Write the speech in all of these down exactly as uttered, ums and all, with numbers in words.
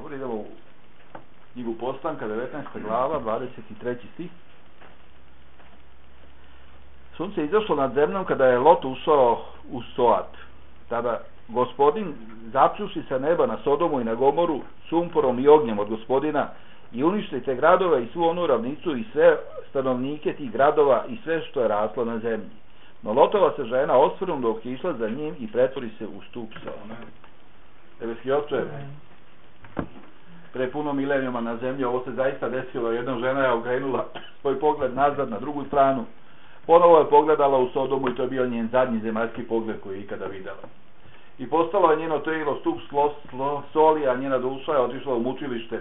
Dobro, idemo u knjigu Postanka, devetnaesta glava, dvadeset treći stih. Sunce je izašlo nad zemljom kada je Lot ušao u Soat. Tada Gospodin, zapćuši sa neba na Sodomu i na Gomoru, sumporom i ognjem od Gospodina, i uništi te gradova i svu onu ravnicu i sve stanovnike tih gradova i sve što je raslo na zemlji. No Lotova se žena osvrnula dok je išla za njim i pretvori se u stup sela. Nebeski Oče, pre puno milenijuma na zemlji ovo se zaista desilo. Jedna žena je okrenula svoj pogled nazad na drugu stranu. Ponovo je pogledala u Sodomu i to je bio njen zadnji zemaljski pogled koji je ikada videla. I postalo je njeno tijelo stup slo, slo, soli, a njena duša je otišla u mučilište.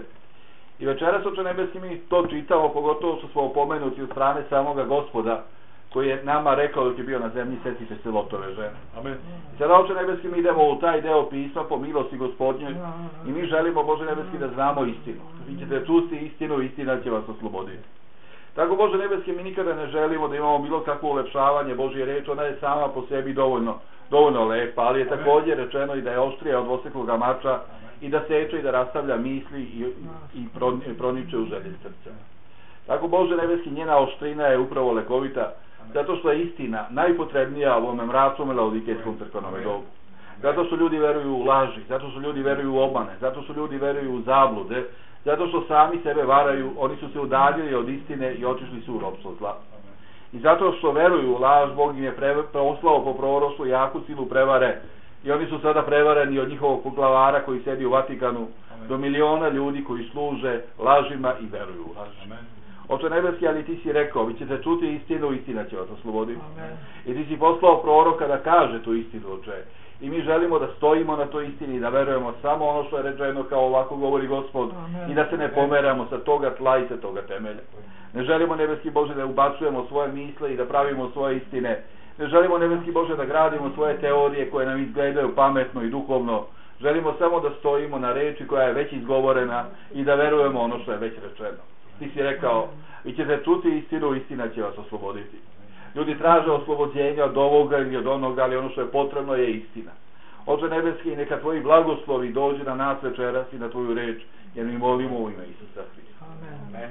I večeras, Oče nebeski, mi to čitamo, pogotovo što smo opomenuti od strane samoga Gospoda, koji je nama rekao dok je bio na zemlji, setite se Lotove žene. Amen. I sada, Oče nebeski, mi idemo u taj deo pisma po milosti Gospodnjoj i mi želimo, Bože nebeski, da znamo istinu. Vi ćete čuti istinu, istina će vas osloboditi. Tako, Bože nebeski, mi nikada ne želimo da imamo bilo kakvo ulepšavanje Božje reči, ona je sama po sebi dovoljno, dovoljno lepa, ali je također rečeno i da je oštrija od dvosekloga mača i da seče i da rastavlja misli i, i proniče u želje srca. Tako, Bože nebeski, njena oštrina je upravo lekovita, zato što je istina najpotrebnija u ovome mračnom laodikejskom crkvenom dobu. Zato što ljudi veruju u laži, zato što ljudi veruju u obmane, zato što ljudi veruju u zablude, zato što sami sebe varaju, oni su se udaljili od istine i otišli su u ropstvo zla. I zato što veruju u laž, Bog im je poslao po proroštvu jaku silu prevare i oni su sada prevareni od njihovog poglavara koji sedi u Vatikanu do miliona ljudi koji služe lažima i veruju u laž. Oče nebeski, ali ti si rekao, vi ćete čuti istinu, istina će vas osloboditi. I ti si poslao proroka da kaže tu istinu, Oče. I mi želimo da stojimo na toj istini i da verujemo samo ono što je rečeno, kao ovako govori Gospod. Amen. I da se ne pomeramo sa toga tla i sa toga temelja. Ne želimo, nebeski Bože, da ubacujemo svoje misle i da pravimo svoje istine. Ne želimo, nebeski Bože, da gradimo svoje teorije koje nam izgledaju pametno i duhovno. Želimo samo da stojimo na reči koja je već izgovorena i da verujemo ono što je već rečeno. Ti si rekao, vi ćete čuti istinu, istina će vas osloboditi. Ljudi traže oslobođenja od ovoga ili od onoga, ali ono što je potrebno je istina. Oče nebeski, neka tvoji blagoslovi dođe na nas večeras i na tvoju reč, jer mi molimo u ime Isusa Hrista. Amen.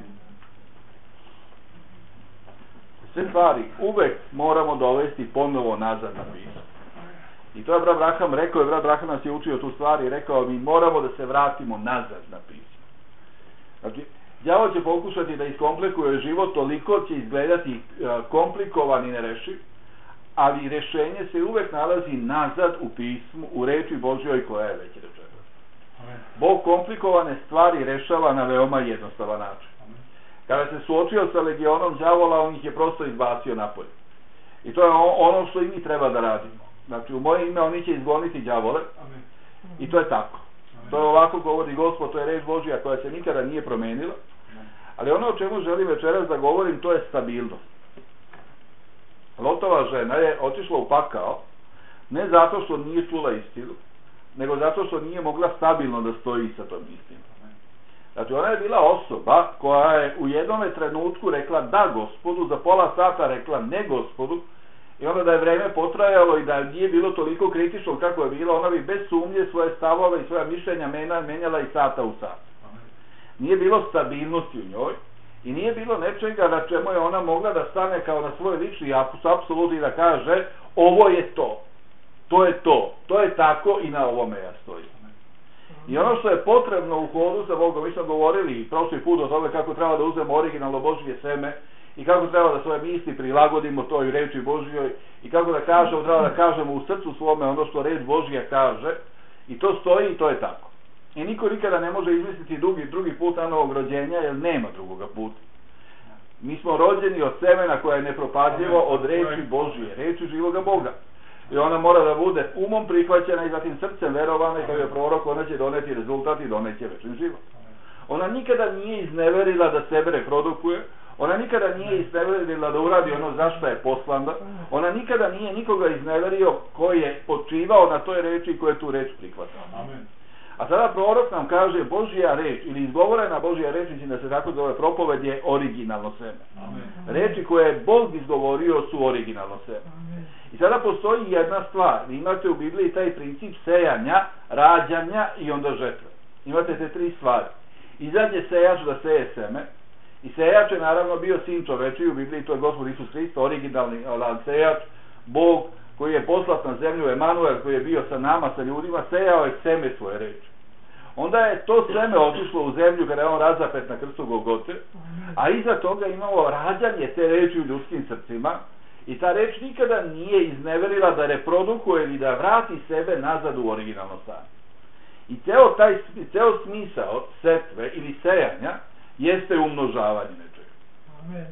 Sve stvari uvek moramo dovesti ponovo nazad na pismo. I to je brat Braham rekao, je brat Braham nas je učio tu stvari i rekao, mi moramo da se vratimo nazad na pismo. Znači, đavo će pokušati da iskomplikuje život, toliko će izgledati komplikovan i nerešiv, ali rešenje se uvek nalazi nazad u pismu, u reči Božjoj koja je već rečena. Bog komplikovane stvari rešava na veoma jednostavan način. Kada se suočio sa legionom đavola, on ih je prosto izbacio napolje. I to je ono što i mi treba da radimo. Znači, u moje ime oni će izgoniti đavole i to je tako. To je ovako govori Gospod, to je reč Božja koja se nikada nije promenila. Ali ono o čemu želim večeras da govorim, to je stabilnost. Lotova žena je otišla u pakao, ne zato što nije čula istinu, nego zato što nije mogla stabilno da stoji sa tom istinom. Znači, ona je bila osoba koja je u jednom trenutku rekla da Gospodu, za pola sata rekla ne Gospodu, i onda da je vreme potrajalo i da nije bilo toliko kritično kako je bilo, ona bi bez sumnje svoje stavove i svoja mišljenja menjala i sata u sat. Nije bilo stabilnosti u njoj i nije bilo nečega na čemu je ona mogla da stane kao na svoj lični apsolut i da kaže ovo je to, to je to, to je tako i na ovome ja stojim. I ono što je potrebno u hodu za Bogom, mi smo govorili prošli put o tome kako treba da uzmemo originalno Božje seme i kako treba da svoje misli prilagodimo toj reči Božjoj i kako da kažemo, treba da kažemo u srcu svome ono što reč Božja kaže i to stoji i to je tako. I niko nikada ne može izmisliti drugi, drugi put na novog rođenja, jer nema drugoga puta. Mi smo rođeni od semena koja je nepropadljivo, od reči Božje, reči živoga Boga. I ona mora da bude umom prihvaćena i zatim srcem verovana i kao je prorok, ona će doneti rezultat i doneće večni život. Ona nikada nije izneverila da sebe reprodukuje, ona nikada nije izneverila da uradi ono zašto je poslana, ona nikada nije nikoga izneverio koji je počivao na toj reči i koji je tu reč prihvatao. Amen. A sada prorok nam kaže Božja reč ili izgovorena Božja reč, mislim da se tako zove propoved, je originalno seme. Amen. Reči koje je Bog izgovorio su originalno seme. Amen. I sada postoji jedna stvar, vi imate u Bibliji taj princip sejanja, rađanja i onda žetve. imate te tri stvari. Izađe sejač da seje seme, i sejač je naravno bio sin čovečiji, u Bibliji to je Gospod Isus Hrist, originalni sejač, Bog koji je poslat na zemlju, Emanuel koji je bio sa nama, sa ljudima, sejao je seme svoje reči. Onda je to seme otišlo u zemlju kada je on razapet na krstu Golgote, a iza toga imamo rađanje te reči u ljudskim srcima, i ta reč nikada nije izneverila da reprodukuje ili da vrati sebe nazad u originalno stanje. I ceo, taj, ceo smisao setve ili sejanja jeste umnožavanje nečega. Amen.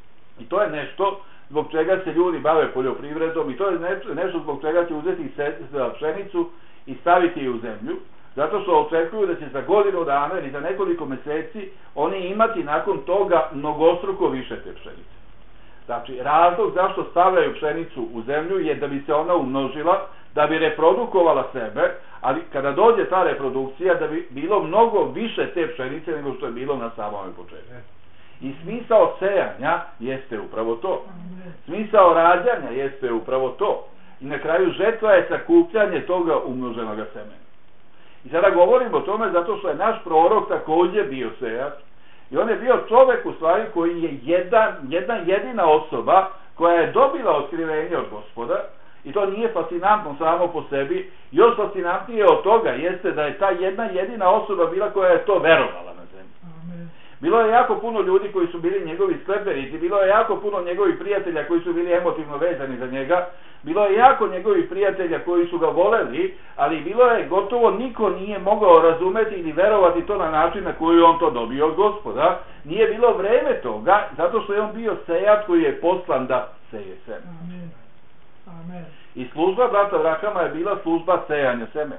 I to je nešto zbog čega se ljudi bave poljoprivredom, i to je nešto, nešto zbog čega će uzeti pšenicu i staviti je u zemlju, zato što očekuju da će za godinu dana ili za nekoliko meseci oni imati nakon toga mnogostruko više te pšenice. Znači, razlog zašto stavljaju pšenicu u zemlju je da bi se ona umnožila, da bi reprodukovala sebe, ali kada dođe ta reprodukcija da bi bilo mnogo više te pšenice nego što je bilo na samom početku. I smisao sejanja jeste upravo to. Smisao rađanja jeste upravo to. I na kraju žetva je sakupljanje toga umnoženog semena. I sada govorimo o tome zato što je naš prorok također bio sejač. I on je bio čovjek u stvari koji je jedan, jedna jedina osoba koja je dobila otkrivenje od Gospoda. I to nije fascinantno samo po sebi. Još fascinantnije od toga jeste da je ta jedna jedina osoba bila koja je to verovala na zemlji. Amen. Bilo je jako puno ljudi koji su bili njegovi sledbenici, bilo je jako puno njegovih prijatelja koji su bili emotivno vezani za njega, bilo je jako njegovih prijatelja koji su ga voleli, ali bilo je gotovo niko nije mogao razumeti ili verovati to na način na koji on to dobio od Gospoda. Nije bilo vreme toga, zato što je on bio sejač koji je poslan da seje seme. Amen. Amen. I služba brata Abrahama je bila služba sejanja seme.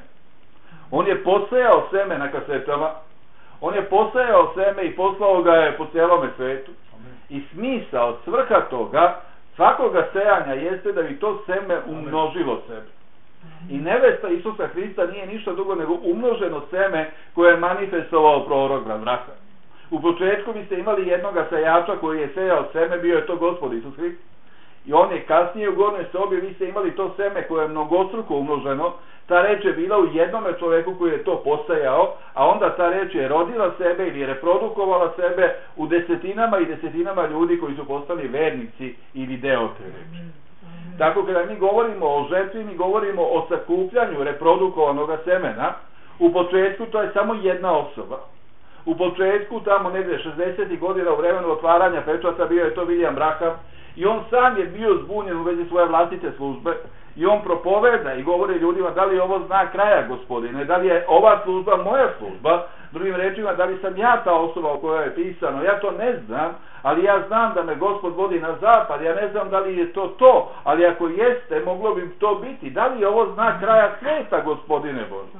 On je posejao seme na kasetama, on je posejao seme i poslao ga je po cijelome svetu. I smisao, svrha toga, svakoga sejanja jeste da bi to seme umnožilo sebe. I nevesta Isusa Hrista nije ništa drugo nego umnoženo seme koje je manifestovao prorok brat Abraham. U početku biste imali jednoga sejača koji je sejao seme, bio je to Gospod Isus Hrist. I on je kasnije u gornjoj sobi, vi ste imali to seme koje je mnogostruko umnoženo. Ta reč je bila u jednome čovjeku koji je to posejao, a onda ta reč je rodila sebe ili reprodukovala sebe u desetinama i desetinama ljudi koji su postali vernici ili deo te reči. Tako kada mi govorimo o žetvi, mi govorimo o sakupljanju reprodukovanog semena. U početku to je samo jedna osoba. U početku, tamo negdje šezdesetih godina u vremenu otvaranja pečata, bio je to William Branham. I on sam je bio zbunjen u vezi svoje vlastite službe i on propoveda i govori ljudima da li je ovo znak kraja, Gospodine, da li je ova služba moja služba, drugim rečima da li sam ja ta osoba o kojoj je pisano, ja to ne znam, ali ja znam da me Gospod vodi na zapad, ja ne znam da li je to to, ali ako jeste, moglo bi to biti, da li je ovo znak kraja sveta, Gospodine Bože.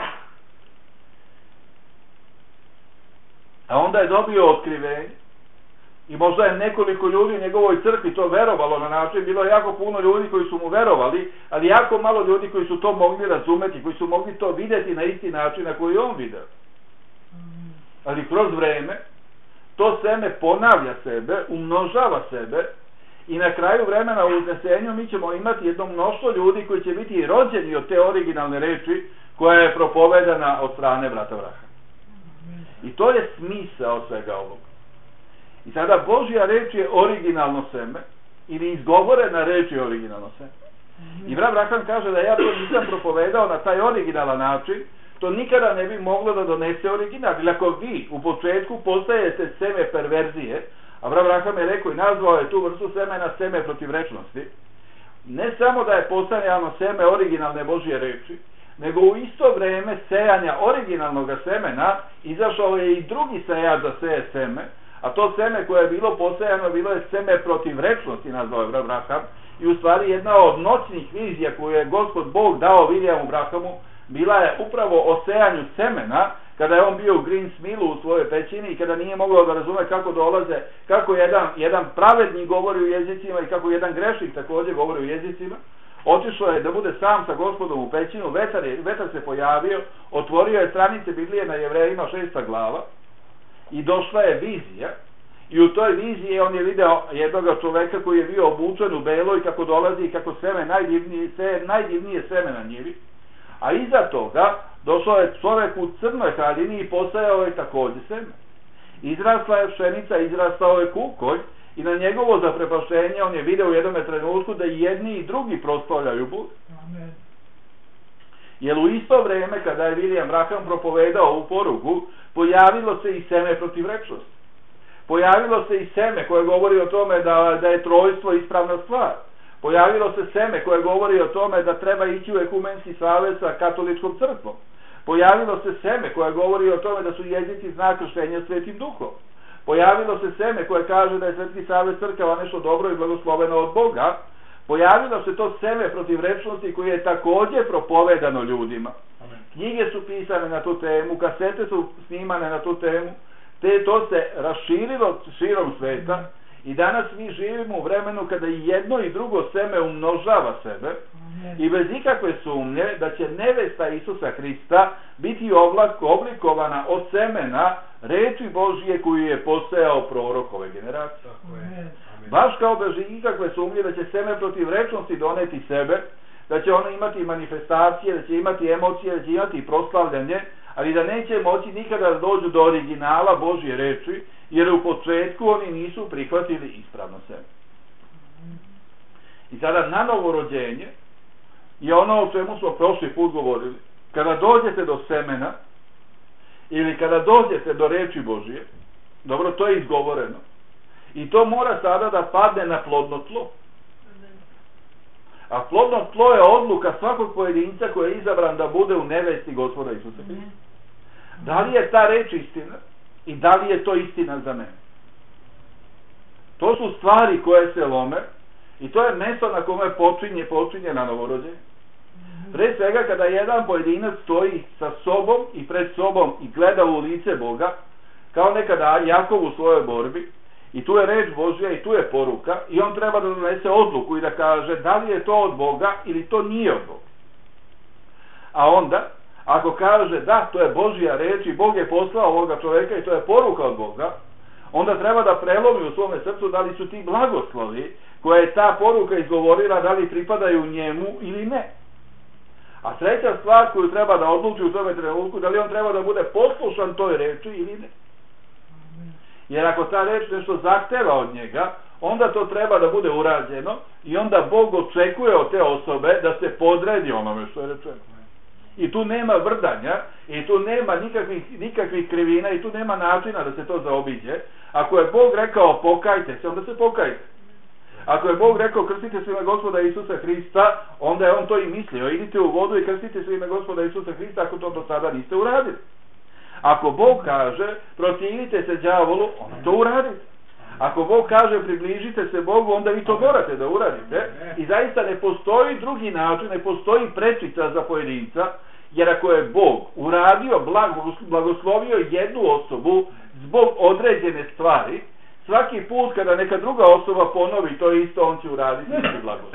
A onda je dobio otkrivenje. I možda je nekoliko ljudi u njegovoj crkvi to verovalo na način, bilo je jako puno ljudi koji su mu verovali, ali jako malo ljudi koji su to mogli razumeti, koji su mogli to vidjeti na isti način na koji on vidio. Ali kroz vreme, to seme ponavlja sebe, umnožava sebe i na kraju vremena u uznesenju mi ćemo imati jedno mnoštvo ljudi koji će biti rođeni od te originalne reči koja je propovedana od strane brata Abrahama. I to je smisao svega ovoga. I sada Božja reč je originalno seme, ili izgovorena reč je originalno seme. I brat Abraham kaže da ja to nisam propovedao na taj originalan način, to nikada ne bi moglo da donese original. Ili ako vi u početku postajete seme perverzije, a brat Abraham je rekao i nazvao je tu vrstu semena seme protivrečnosti, ne samo da je postajano seme originalne Božje reči, nego u isto vreme sejanja originalnog semena izašao je i drugi sejač da seje seme, a to seme koje je bilo posejano bilo je seme protivrečnosti, nazvao je brat Abraham, i u stvari jedna od noćnih vizija koju je Gospod Bog dao Williamu Branhamu bila je upravo o sejanju semena, kada je on bio u Greens Millu u svojoj pećini i kada nije mogao da razume kako dolaze, kako jedan, jedan pravednik govori u jezicima i kako jedan grešnik također govori u jezicima. Otišao je da bude sam sa Gospodom u pećinu, vetar, je, vetar se pojavio, otvorio je stranice Biblije na Jevrejima šesta glava i došla je vizija. I u toj viziji on je video jednog čoveka koji je bio obučen u belo i kako dolazi i kako seme najdivnije, se, najdivnije seme na njivi. A iza toga Došao je čovjek u crnoj haljini i posejao je također seme. Izrasla je pšenica, izrastao je kukolj i na njegovo zaprepaštenje on je video u jednom trenutku da i jedni i drugi proslavljaju Boga. Amen. Jer u isto vrijeme kada je William Branham propovedao ovu poruku, pojavilo se i seme protivrečnosti. Pojavilo se i seme koje govori o tome da, da je trojstvo ispravna stvar. Pojavilo se seme koje govori o tome da treba ići u ekumenski savez sa katoličkom crkvom. Pojavilo se seme koje govori o tome da su jezici znak krštenja Svetim Duhom. Pojavilo se seme koje kaže da je Svetski savez crkava nešto dobro i blagosloveno od Boga. Pojavilo se to seme protivrečnosti koje je također propovedano ljudima. Amen. Knjige su pisane na tu temu, kasete su snimane na tu temu, te to se raširilo širom sveta i danas mi živimo u vremenu kada i jedno i drugo seme umnožava sebe. Amen. I bez ikakve sumnje da će nevesta Isusa Hrista biti oblikovana od semena reči Božije koju je posejao prorok ove generacije. Amen. Baš kao bez ikakve sumnje da će seme protivrečnosti doneti sebe, da će ono imati manifestacije, da će imati emocije, da će imati proslavljanje, ali da neće moći nikada da dođu do originala Božje reči, jer u početku oni nisu prihvatili ispravno seme. I sada na novorođenje je ono o čemu smo prošli put govorili. Kada dođete do semena ili kada dođete do reči Božje, dobro, to je izgovoreno. I to mora sada da padne na plodno tlo. A plodno tlo je odluka svakog pojedinca koji je izabran da bude u nevesti Gospoda Isusa Hrista. Da li je ta reč istina i da li je to istina za mene? To su stvari koje se lome i to je mesto na kome počinje, počinje na novorođenje. Pre svega kada jedan pojedinac stoji sa sobom i pred sobom i gleda u lice Boga, kao nekada Jakov u svojoj borbi, i tu je reč Božja i tu je poruka i on treba da donese odluku i da kaže da li je to od Boga ili to nije od Boga. A onda, ako kaže da, to je Božja reč i Bog je poslao ovoga čovjeka i to je poruka od Boga, onda treba da prelomi u svome srcu da li su ti blagoslovi koje je ta poruka izgovorila, da li pripadaju njemu ili ne. A treća stvar koju treba da odluči u tome trenutku, da li on treba da bude poslušan toj reči ili ne. Jer ako ta reč nešto zahteva od njega, onda to treba da bude urađeno i onda Bog očekuje od te osobe da se podredi onome što je rečeno. I tu nema vrdanja, i tu nema nikakvih, nikakvih krivina, i tu nema načina da se to zaobiđe. Ako je Bog rekao pokajte se, onda se pokajte. Ako je Bog rekao krstite se ime Gospoda Isusa Hrista, onda je on to i mislio. Idite u vodu i krstite se ime Gospoda Isusa Hrista ako to do sada niste uradili. Ako Bog kaže protivite se đavolu, onda to uradite. Ako Bog kaže približite se Bogu, onda vi to morate da uradite. I zaista ne postoji drugi način, ne postoji prečica za pojedinca, jer ako je Bog uradio, blagoslovio jednu osobu zbog određene stvari, svaki put kada neka druga osoba ponovi to isto, on će uraditi isti blagoslov.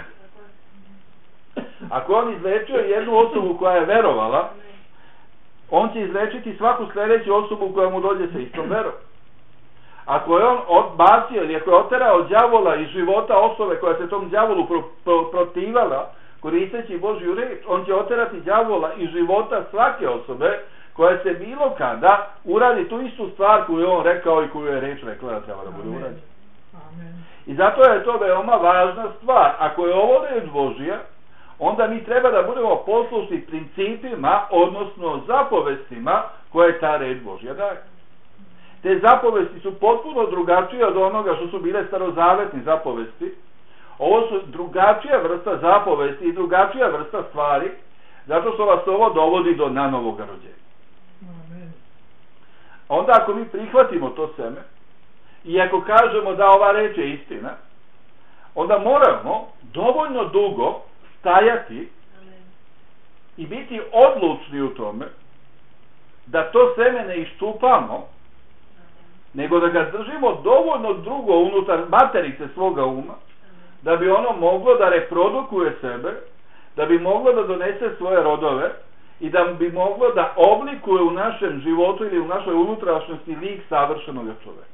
Ako on izlečio jednu osobu koja je verovala, on će izlečiti svaku sljedeću osobu koja mu dođe sa istom verom. Ako je on odbacio ili ako je oterao đavola iz života osobe koja se tom đavolu pro, pro, protivala koristeći Božju reč, on će oterati đavola iz života svake osobe koja se bilo kada uradi tu istu stvar koju je on rekao i koju je reč rekla da treba da bude urađena. I zato je to veoma važna stvar. Ako je ovo reč Božja, onda mi treba da budemo poslušni principima, odnosno zapovestima koje ta reč Božja daje. Te zapovesti su potpuno drugačije od onoga što su bile starozavetni zapovesti. Ovo su drugačija vrsta zapovesti i drugačija vrsta stvari, zato što vas ovo dovodi do nanovoga rođenja. Amen. Onda ako mi prihvatimo to seme i ako kažemo da ova reč je istina, onda moramo dovoljno dugo stajati i biti odlučni u tome da to seme ne iščupamo, nego da ga držimo dovoljno dugo unutar materice svoga uma, da bi ono moglo da reprodukuje sebe, da bi moglo da donese svoje rodove i da bi moglo da oblikuje u našem životu ili u našoj unutrašnjosti lik savršenog čoveka.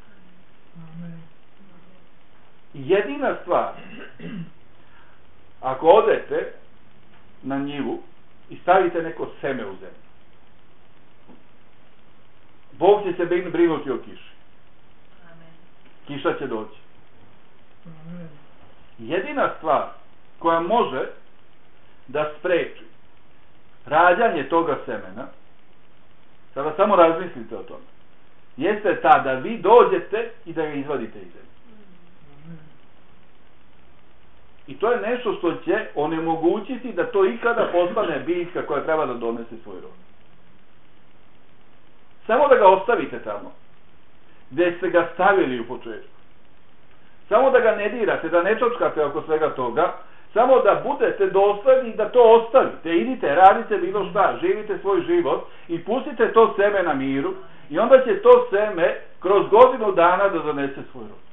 Jedina stvar, ako odete na njivu i stavite neko seme u zemlju Bog će se brinuti o kiši. Amen. Kiša će doći. Amen. Jedina stvar koja može da spreči rađanje toga semena, sada samo razmislite o tome, jeste ta da vi dođete i da ga izvadite iz zemlje. I to je nešto što će onemogućiti da to ikada postane biljka koja treba da donese svoj rod. Samo da ga ostavite tamo, gdje ste ga stavili u početku. Samo da ga ne dirate, da ne čočkate oko svega toga, samo da budete dosledni i da to ostavite. Idite, radite bilo šta, živite svoj život i pustite to seme na miru i onda će to seme kroz godinu dana da donese svoj rod.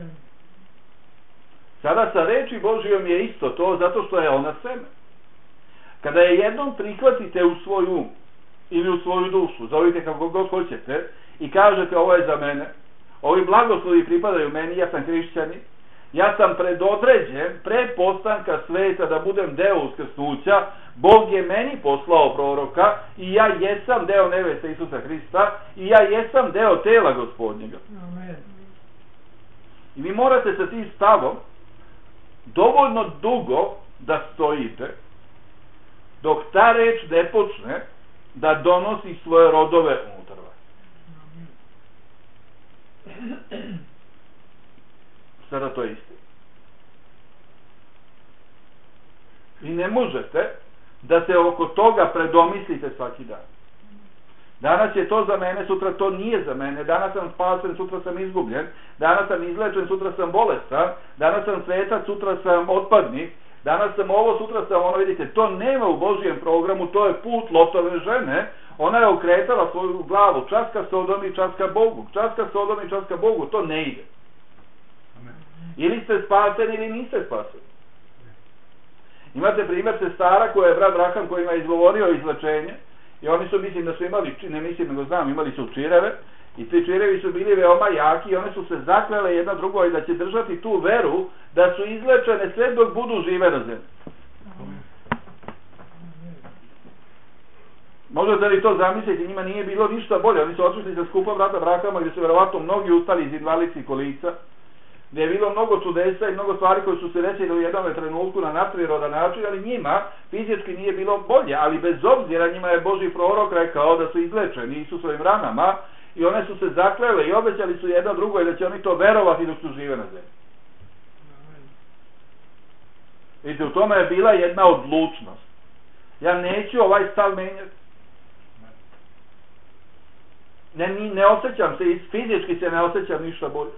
Sada sa reči Božijom je isto to, zato što je ona seme. Kada je jednom prihvatite u svoj um ili u svoju dušu, zovite kako god hoćete i kažete ovo je za mene, ovi blagoslovi pripadaju meni, ja sam hrišćanin, ja sam predodređen pre postanka sveta da budem deo uskrsnuća, Bog je meni poslao proroka i ja jesam deo neveste Isusa Hrista i ja jesam deo tela Gospodnjega. Amen. I vi morate sa tim stavom dovoljno dugo da stojite dok ta reč ne počne da donosi svoje rodove unutar vas. Sada to je istina. I ne možete da se oko toga predomislite svaki dan. Danas je to za mene, sutra to nije za mene, danas sam spasen, sutra sam izgubljen, danas sam izlečen, sutra sam bolestan, danas sam svetac, sutra sam otpadnik, danas sam ovo, sutra sam ono, vidite, to nema u Božijem programu, to je put Lotove žene, ona je okretala svoju glavu, čas ka Sodomi, čas ka Bogu, čas ka Sodomi, čas ka Bogu, to ne ide. Ili ste spaseni ili niste spaseni. Imate primjer sestara koja je brat Raham kojima je izgovorio izlečenje i oni su, mislim da su imali, ne mislim nego znam, imali su čireve i ti čirevi su bili veoma jaki i one su se zaklele jedna drugoj da će držati tu veru da su izlečene sve dok budu žive na zemlji. Možete li to zamisliti, njima nije bilo ništa bolje, oni su otišli za skupa brata Rahama gdje su verovatno mnogi ustali iz invalici kolica, gdje je bilo mnogo čudesa i mnogo stvari koje su se desili u jednom trenutku na nadprirodan način, ali njima fizički nije bilo bolje, ali bez obzira njima je Božji prorok rekao da su izlečeni Isusovim ranama i one su se zaklele i obećali su jedno drugo i da će oni to verovati dok su žive na zemlji. Vidite, u tome je bila jedna odlučnost. Ja neću ovaj stav menjati. Ne, ne osjećam se, fizički se ne osjećam ništa bolje.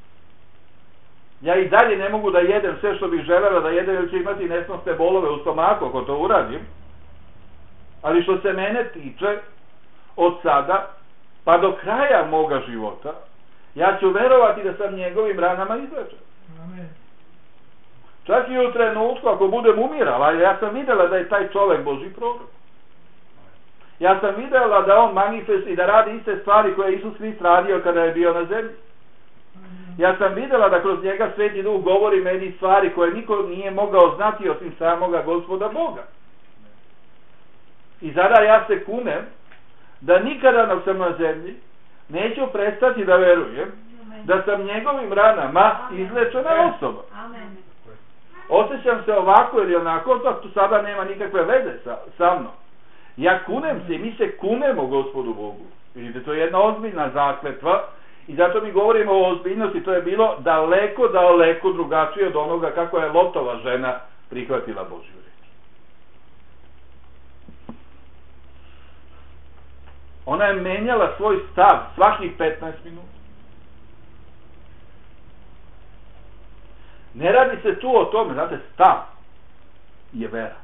Ja i dalje ne mogu da jedem sve što bih želela da jedem jer ću imati nesnosne bolove u stomaku ako to uradim. Ali što se mene tiče, od sada pa do kraja moga života, ja ću verovati da sam njegovim ranama izlečen. Amen. Čak i u trenutku ako budem umirala, ja sam vidjela da je taj čovjek Božji prorok. Ja sam vidjela da on manifest i da radi iste stvari koje je Isus Hrist radio kada je bio na zemlji. Ja sam vidjela da kroz njega Sveti Duh govori meni stvari koje niko nije mogao znati osim samoga Gospoda Boga. I sada ja se kunem da nikada dok sam na zemlji neću prestati da verujem da sam njegovim ranama izlečena osoba. Amen. Osjećam se ovako ili onako, to sada nema nikakve veze sa, sa mnom. Ja kunem se i mi se kunemo Gospodu Bogu. Vidite, to je jedna ozbiljna zakletva i zato mi govorimo o ozbiljnosti. To je bilo daleko, daleko drugačije od onoga kako je Lotova žena prihvatila Božju reč. Ona je menjala svoj stav svakih petnaest minuta. Ne radi se tu o tome, znate, stav je vera.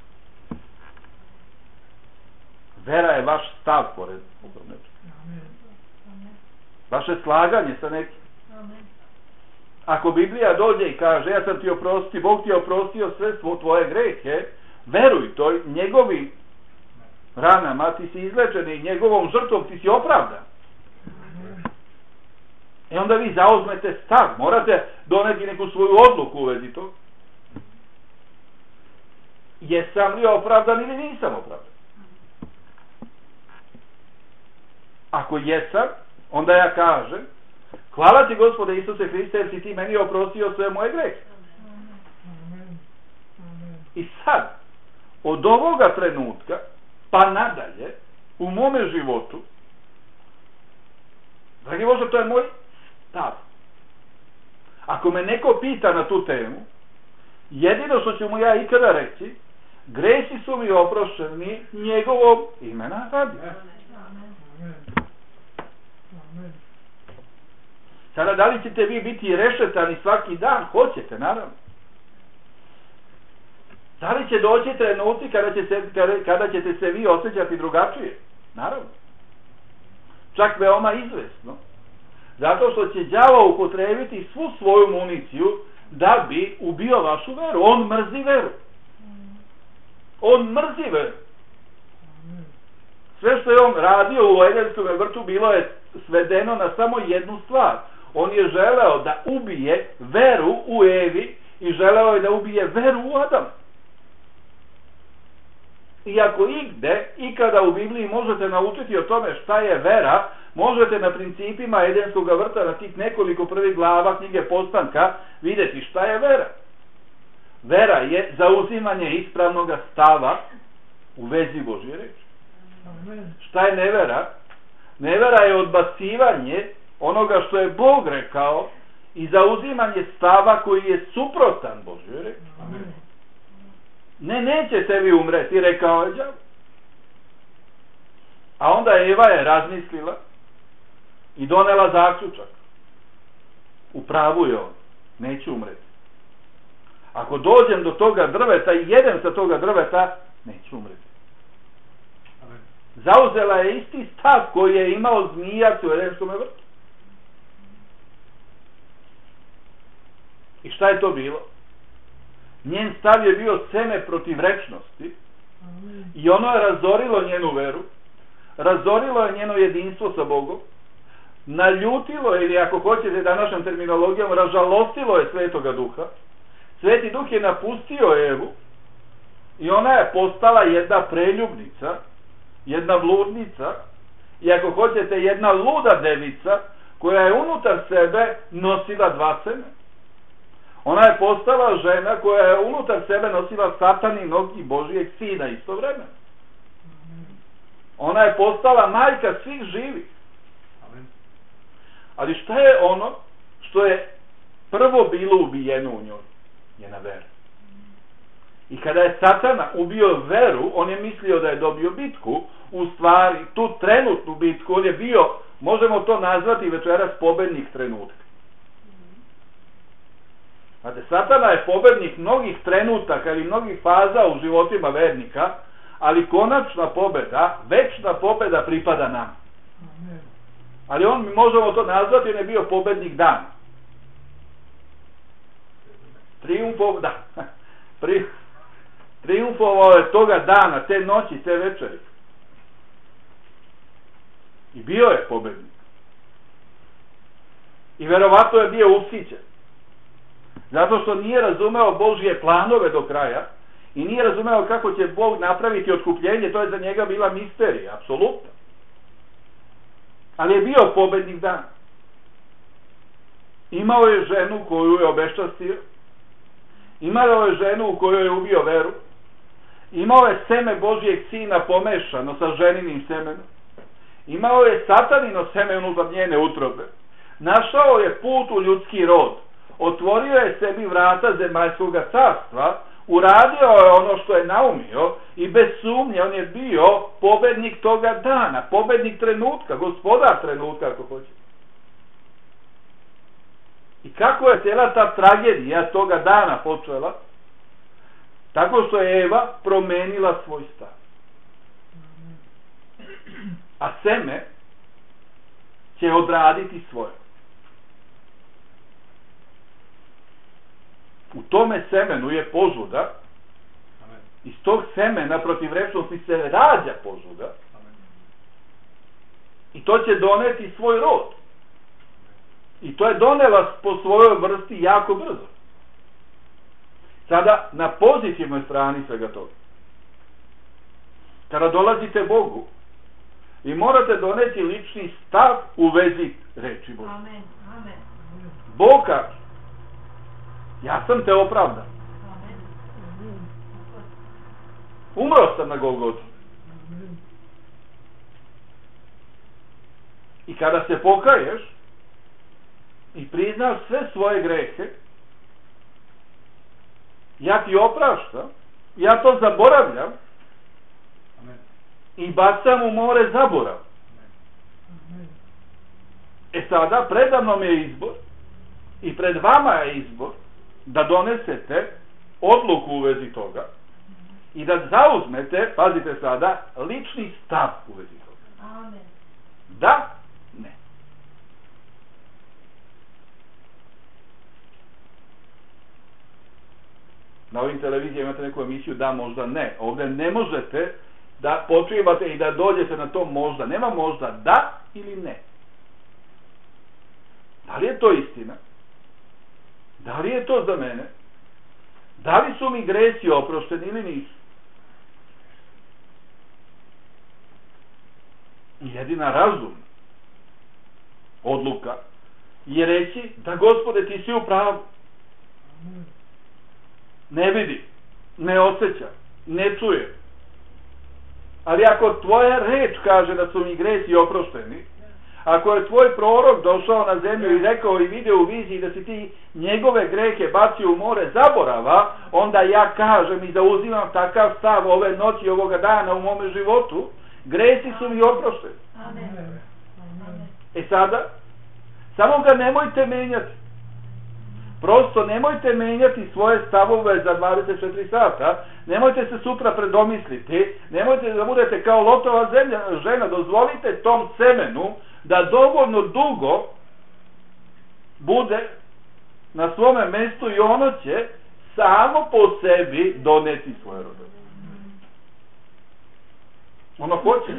Vera je vaš stav pored nečega. Vaše slaganje sa nekim. Ako Biblija dođe i kaže ja sam ti oprosti, Bog ti je oprostio sve tvoje grehe, veruj to, njegovim ranama ti si izlečen i njegovom žrtvom ti si opravdan. I onda vi zauzmete stav, morate doneti neku svoju odluku u vezi toga. Jesam li opravdan ili nisam opravdan? Ako jesam, onda ja kažem, hvala ti Gospode Isuse Hriste, jer si ti meni oprostio sve moje grehe. Amen. Amen. I sad, od ovoga trenutka, pa nadalje, u mome životu, dragi Bože, to je moj stav. Ako me neko pita na tu temu, jedino što ću mu ja ikada reći, gresi su mi oprošteni njegovom imena radi. Amen. Amen. Sada, da li ćete vi biti rešetani svaki dan? Hoćete, naravno. Da li će doći trenuci kada, će se, kada, kada ćete se vi osjećati drugačije? Naravno. Čak veoma izvesno. Zato što će đavo upotrebiti svu svoju municiju da bi ubio vašu veru. On mrzi veru. On mrzi veru. Sve što je on radio u Edenskom vrtu bilo je svedeno na samo jednu stvar. On je želeo da ubije veru u Evi i želeo je da ubije veru u Adamu. I ako igde, ikada u Bibliji možete naučiti o tome šta je vera, možete na principima Edenskog vrta, na tih nekoliko prvih glava knjige Postanka, vidjeti šta je vera. Vera je zauzimanje ispravnog stava u vezi Božje reči. Šta je nevera? Nevera je odbacivanje onoga što je Bog rekao i zauzimanje stava koji je suprotan Božjoj reči. Ne, nećete vi umreti, rekao je đavo. A onda Eva je razmislila i donela zaključak. U pravu je on, neću umreti. Ako dođem do toga drveta i jedem sa toga drveta, neću umreti. Zauzela je isti stav koji je imao zmijac u Edenskom vrtu. I šta je to bilo? Njen stav je bio seme protiv rečnosti i ono je razorilo njenu veru, razorilo je njeno jedinstvo sa Bogom, naljutilo ili ako hoćete današnjom terminologijom ražalostilo je Svetoga Duha. Sveti Duh je napustio Evu i ona je postala jedna preljubnica, jedna bludnica i ako hoćete jedna luda devica koja je unutar sebe nosila dva semena. Ona je postala žena koja je unutar sebe nosila Sataninog i Božijeg sina istovremeno. Ona je postala majka svih živih. Ali šta je ono što je prvo bilo ubijeno u njoj? Njena vera. I kada je Satana ubio veru, on je mislio da je dobio bitku. U stvari, tu trenutnu bitku, on je bio, možemo to nazvati večeras, pobednik trenutka. Znate, Satana je pobednik mnogih trenutaka ili mnogih faza u životima vernika, ali konačna pobeda, večna pobeda pripada nam. Ali on, mi možemo to nazvati, on je bio pobednik dana. Triumfov, da, pri, triumfovao je toga dana, te noći, te večeri. I bio je pobednik. I verovatno je bio ushićen. Zato što nije razumeo Božje planove do kraja i nije razumeo kako će Bog napraviti otkupljenje, to je za njega bila misterija, apsolutno. Ali je bio pobednik dan. Imao je ženu koju je obeščastio, imao je ženu u kojoj je ubio veru, imao je seme Božjeg sina pomešano sa ženinim semenom, imao je Satanino seme unutar njene utrobe, našao je put u ljudski rod, otvorio je sebi vrata zemaljskog carstva, uradio je ono što je naumio i bez sumnje on je bio pobednik toga dana, pobednik trenutka, gospodar trenutka ako hoćete. I kako je cijela ta tragedija toga dana počela? Tako što je Eva promenila svoj stav. A seme će odraditi svoje. U tome semenu je požuda. Iz tog semena protiv rečnosti se rađa požuda. I to će doneti svoj rod. I to je donela po svojoj vrsti jako brzo. Sada na pozitivnoj strani svega toga. Kada dolazite Bogu, I morate doneti lični stav u vezi reči Bože. Amen. Amen. Bog kaže, ja sam te opravdao. Amen. Umro sam na Golgotu. I kada se pokaješ i priznaš sve svoje grehe, ja ti opraštam, ja to zaboravljam i bacam u more zaborav. E sada, predamnom je izbor i pred vama je izbor da donesete odluku u vezi toga i da zauzmete, pazite sada, lični stav u vezi toga. Amen. Da, ne. Na ovim televizijama imate neku emisiju da, možda ne. Ovdje ne možete da počivate i da dođete na to možda. Nema možda da ili ne. Da li je to istina? Da li je to za mene? Da li su mi gresi oprošteni ili nisu? Jedina razumna odluka je reći da Gospode ti si u pravu. Ne vidi, ne osjeća, ne čuje. Ali ako tvoja reč kaže da su mi gresi oprošteni, ako je tvoj prorok došao na zemlju i rekao i vidio u viziji da si ti njegove grehe bacio u more zaborava, onda ja kažem i zauzimam takav stav ove noći, ovoga dana u mome životu, gresi su mi oprošteni. Amen. E sada, samo ga nemojte menjati. Prosto nemojte menjati svoje stavove za dvadeset četiri sata, nemojte se sutra predomisliti, nemojte da budete kao Lotova zemlja, žena, dozvolite tom semenu da dovoljno dugo bude na svome mjestu i ono će samo po sebi doneti svoje rodove. Ono hoće.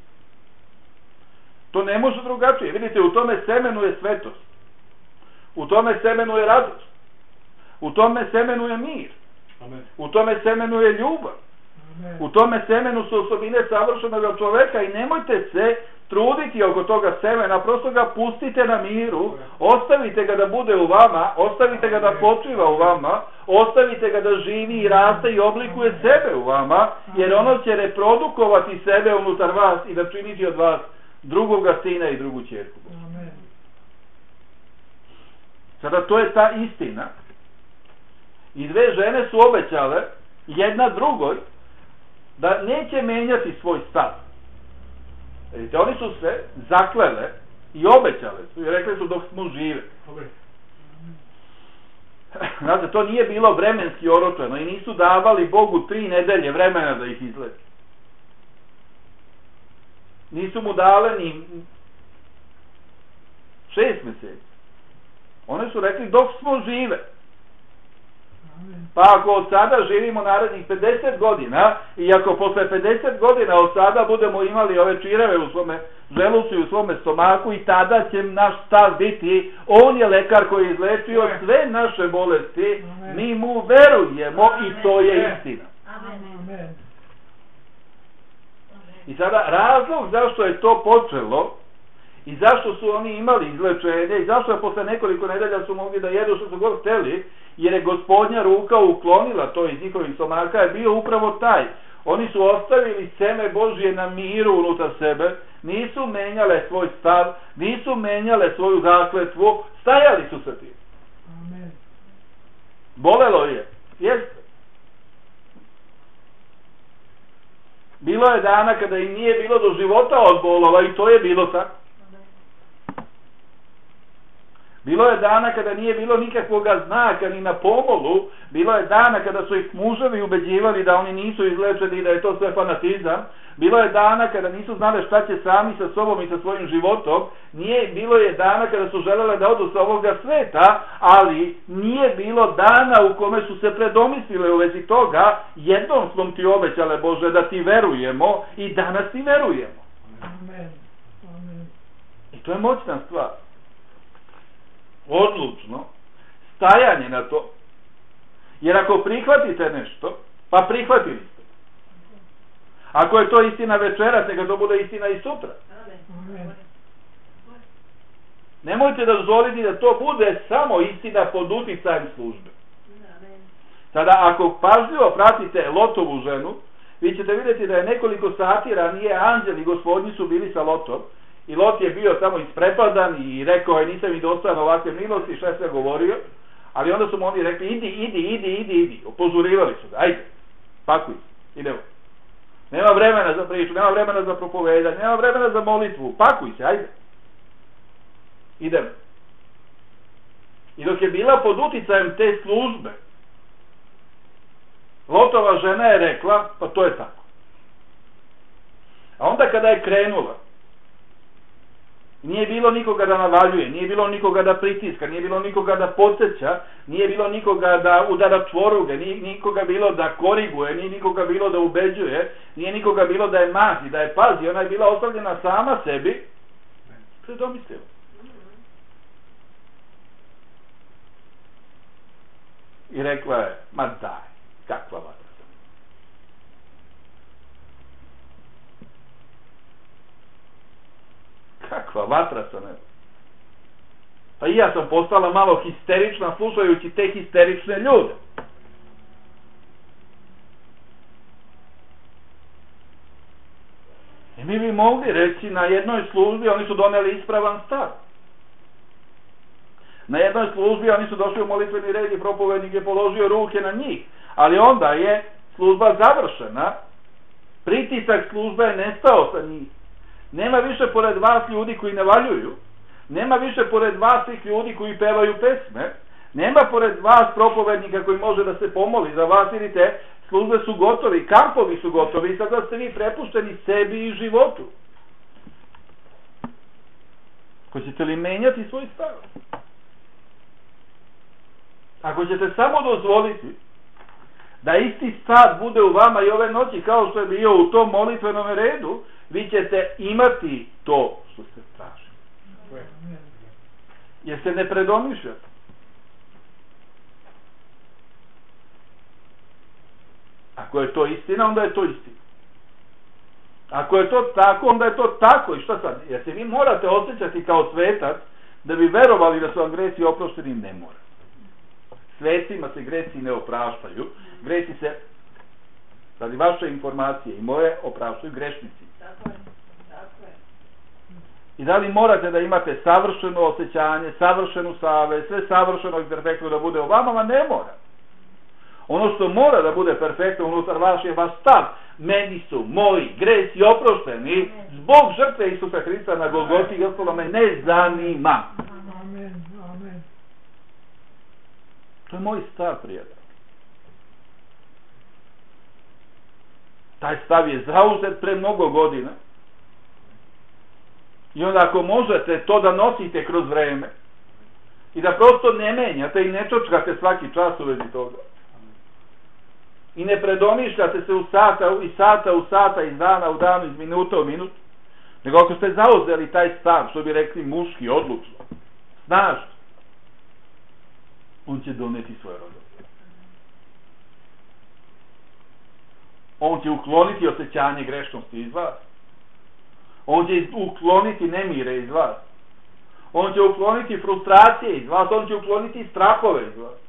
To ne može drugačije. Vidite, u tome semenu je svetost. U tome semenu je radost. U tome semenu je mir. Amen. U tome semenu je ljubav. Amen. U tome semenu su osobine savršenog čoveka i nemojte se truditi oko toga semena, prosto ga pustite na miru, ostavite ga da bude u vama, ostavite ga da počiva u vama, ostavite ga da živi i raste i oblikuje sebe u vama, jer ono će reprodukovati sebe unutar vas i da činiti od vas drugoga sina i drugu ćerku. Amen. Sada to je ta istina. I dve žene su obećale jedna drugoj da neće menjati svoj stav. Vidite, oni su se zaklele i obećale su i rekli su dok smo žive. Znate, to nije bilo vremenski oročeno i nisu davali Bogu tri nedelje vremena da ih izleči. Nisu mu dale ni šest mjeseci. One su rekli dok smo žive. Pa ako od sada živimo narednih pedeset godina i ako posle pedeset godina od sada budemo imali ove čireve u svome želucu i u svome stomaku, i tada će naš stav biti on je lekar koji je izlečio sve naše bolesti. Amen. Mi mu verujemo. Amen. I to je istina. Amen. I sada razlog zašto je to počelo i zašto su oni imali izlečenje i zašto je posle nekoliko nedelja su mogli da jedu što su god hteli, jer je Gospodnja ruka uklonila to iz njihovih stomaka, je bio upravo taj. Oni su ostavili seme Božje na miru unutar sebe, nisu menjale svoj stav, nisu menjale svoju zakletvu, stajali su sa tim. Amen. Bolelo je, jeste. Bilo je dana kada im nije bilo do života od bolova i to je bilo tako. Bilo je dana kada nije bilo nikakvog znaka ni na pomolu, bilo je dana kada su ih muževi ubeđivali da oni nisu izlečeni i da je to sve fanatizam, bilo je dana kada nisu znali šta će sami sa sobom i sa svojim životom, nije, bilo je dana kada su želele da odu sa ovoga sveta, ali nije bilo dana u kome su se predomislile u vezi toga, jednom smo ti obećale Bože da ti verujemo i danas ti verujemo. Amen. Amen. I to je moćna stvar. Odlučno stajanje na to, jer ako prihvatite nešto, pa prihvatili ste, Ako je to istina večeras, neka to bude istina i sutra. Amen. Nemojte dozvoliti da to bude samo istina pod uticajem službe. Sada, ako pažljivo pratite Lotovu ženu, vi ćete vidjeti da je nekoliko sati ranije anđeli gospodnji su bili sa Lotom i Lot je bio tamo isprepadan i rekao je nisam mi dostojan ovakve milosti, šta je sve govorio, ali onda su mu oni rekli idi, idi, idi, idi, idi, opozorivali su ga, ajde, pakuj, idemo. Nema vremena za priču, nema vremena za propovedanje, nema vremena za molitvu, pakuj se, ajde. Idemo. I dok je bila pod uticajem te službe, Lotova žena je rekla, pa to je tako. A onda kada je krenula, nije bilo nikoga da navaljuje, nije bilo nikoga da pritiska, nije bilo nikoga da podsjeća, nije bilo nikoga da udara čvoruge, nije nikoga bilo da koriguje, nije nikoga bilo da ubeđuje, nije nikoga bilo da je mazi, da je pazi, ona je bila ostavljena sama sebi, predomislila. I rekla je, ma daj, kakva vatra sam. Kakva vatra sam, evo. Pa i ja sam postala malo histerična slušajući te histerične ljude. I mi bi mogli reći na jednoj službi oni su doneli ispravan stav. Na jednoj službi oni su došli u molitveni red i propovednik je položio ruke na njih. Ali onda je služba završena, pritisak službe je nestao sa njih. Nema više pored vas ljudi koji navaljuju, nema više pored vas tih ljudi koji pevaju pesme, nema pored vas propovednika koji može da se pomoli za vas, vidite, službe su gotovi, kampovi su gotovi i sada ste vi prepušteni sebi i životu. Hoćete li menjati svoj stav? Ako ćete samo dozvoliti da isti stav bude u vama i ove noći kao što je bio u tom molitvenom redu, vi ćete imati to što ste tražili. Jer se ne predomišljate. Ako je to istina, onda je to istina. Ako je to tako, onda je to tako. I šta sad? Jer se vi morate osjećati kao svetac da bi verovali da su vam gresi oprošteni, ne mora. Svecima se gresi ne opraštaju. Gresi se, radi vaše informacije i moje, opraštaju grešnici. Tako je, tako je. I da li morate da imate savršeno osjećanje, savršenu savest, sve savršeno i perfektno da bude u vama, ma ne mora. Ono što mora da bude perfektno unutar vaš je vaš stav. Meni su moji gresi oprošteni zbog žrtve Isusa Hrista na Golgoti i ostalo me ne zanima. Amen, amen. To je moj stav, prijatelj. Taj stav je zauzet pre mnogo godina. I onda ako možete to da nosite kroz vreme i da prosto ne menjate i ne čočkate svaki čas u vezi toga i ne predomišljate se u sata, i sata u sata, iz dana u danu, iz minuta u minut, nego ako ste zauzeli taj stav, što bi rekli muški, odlučno, snažno, on će doneti svoje rodove. On će ukloniti osjećanje grešnosti iz vas. On će ukloniti nemire iz vas. On će ukloniti frustracije iz vas. On će ukloniti strahove iz vas.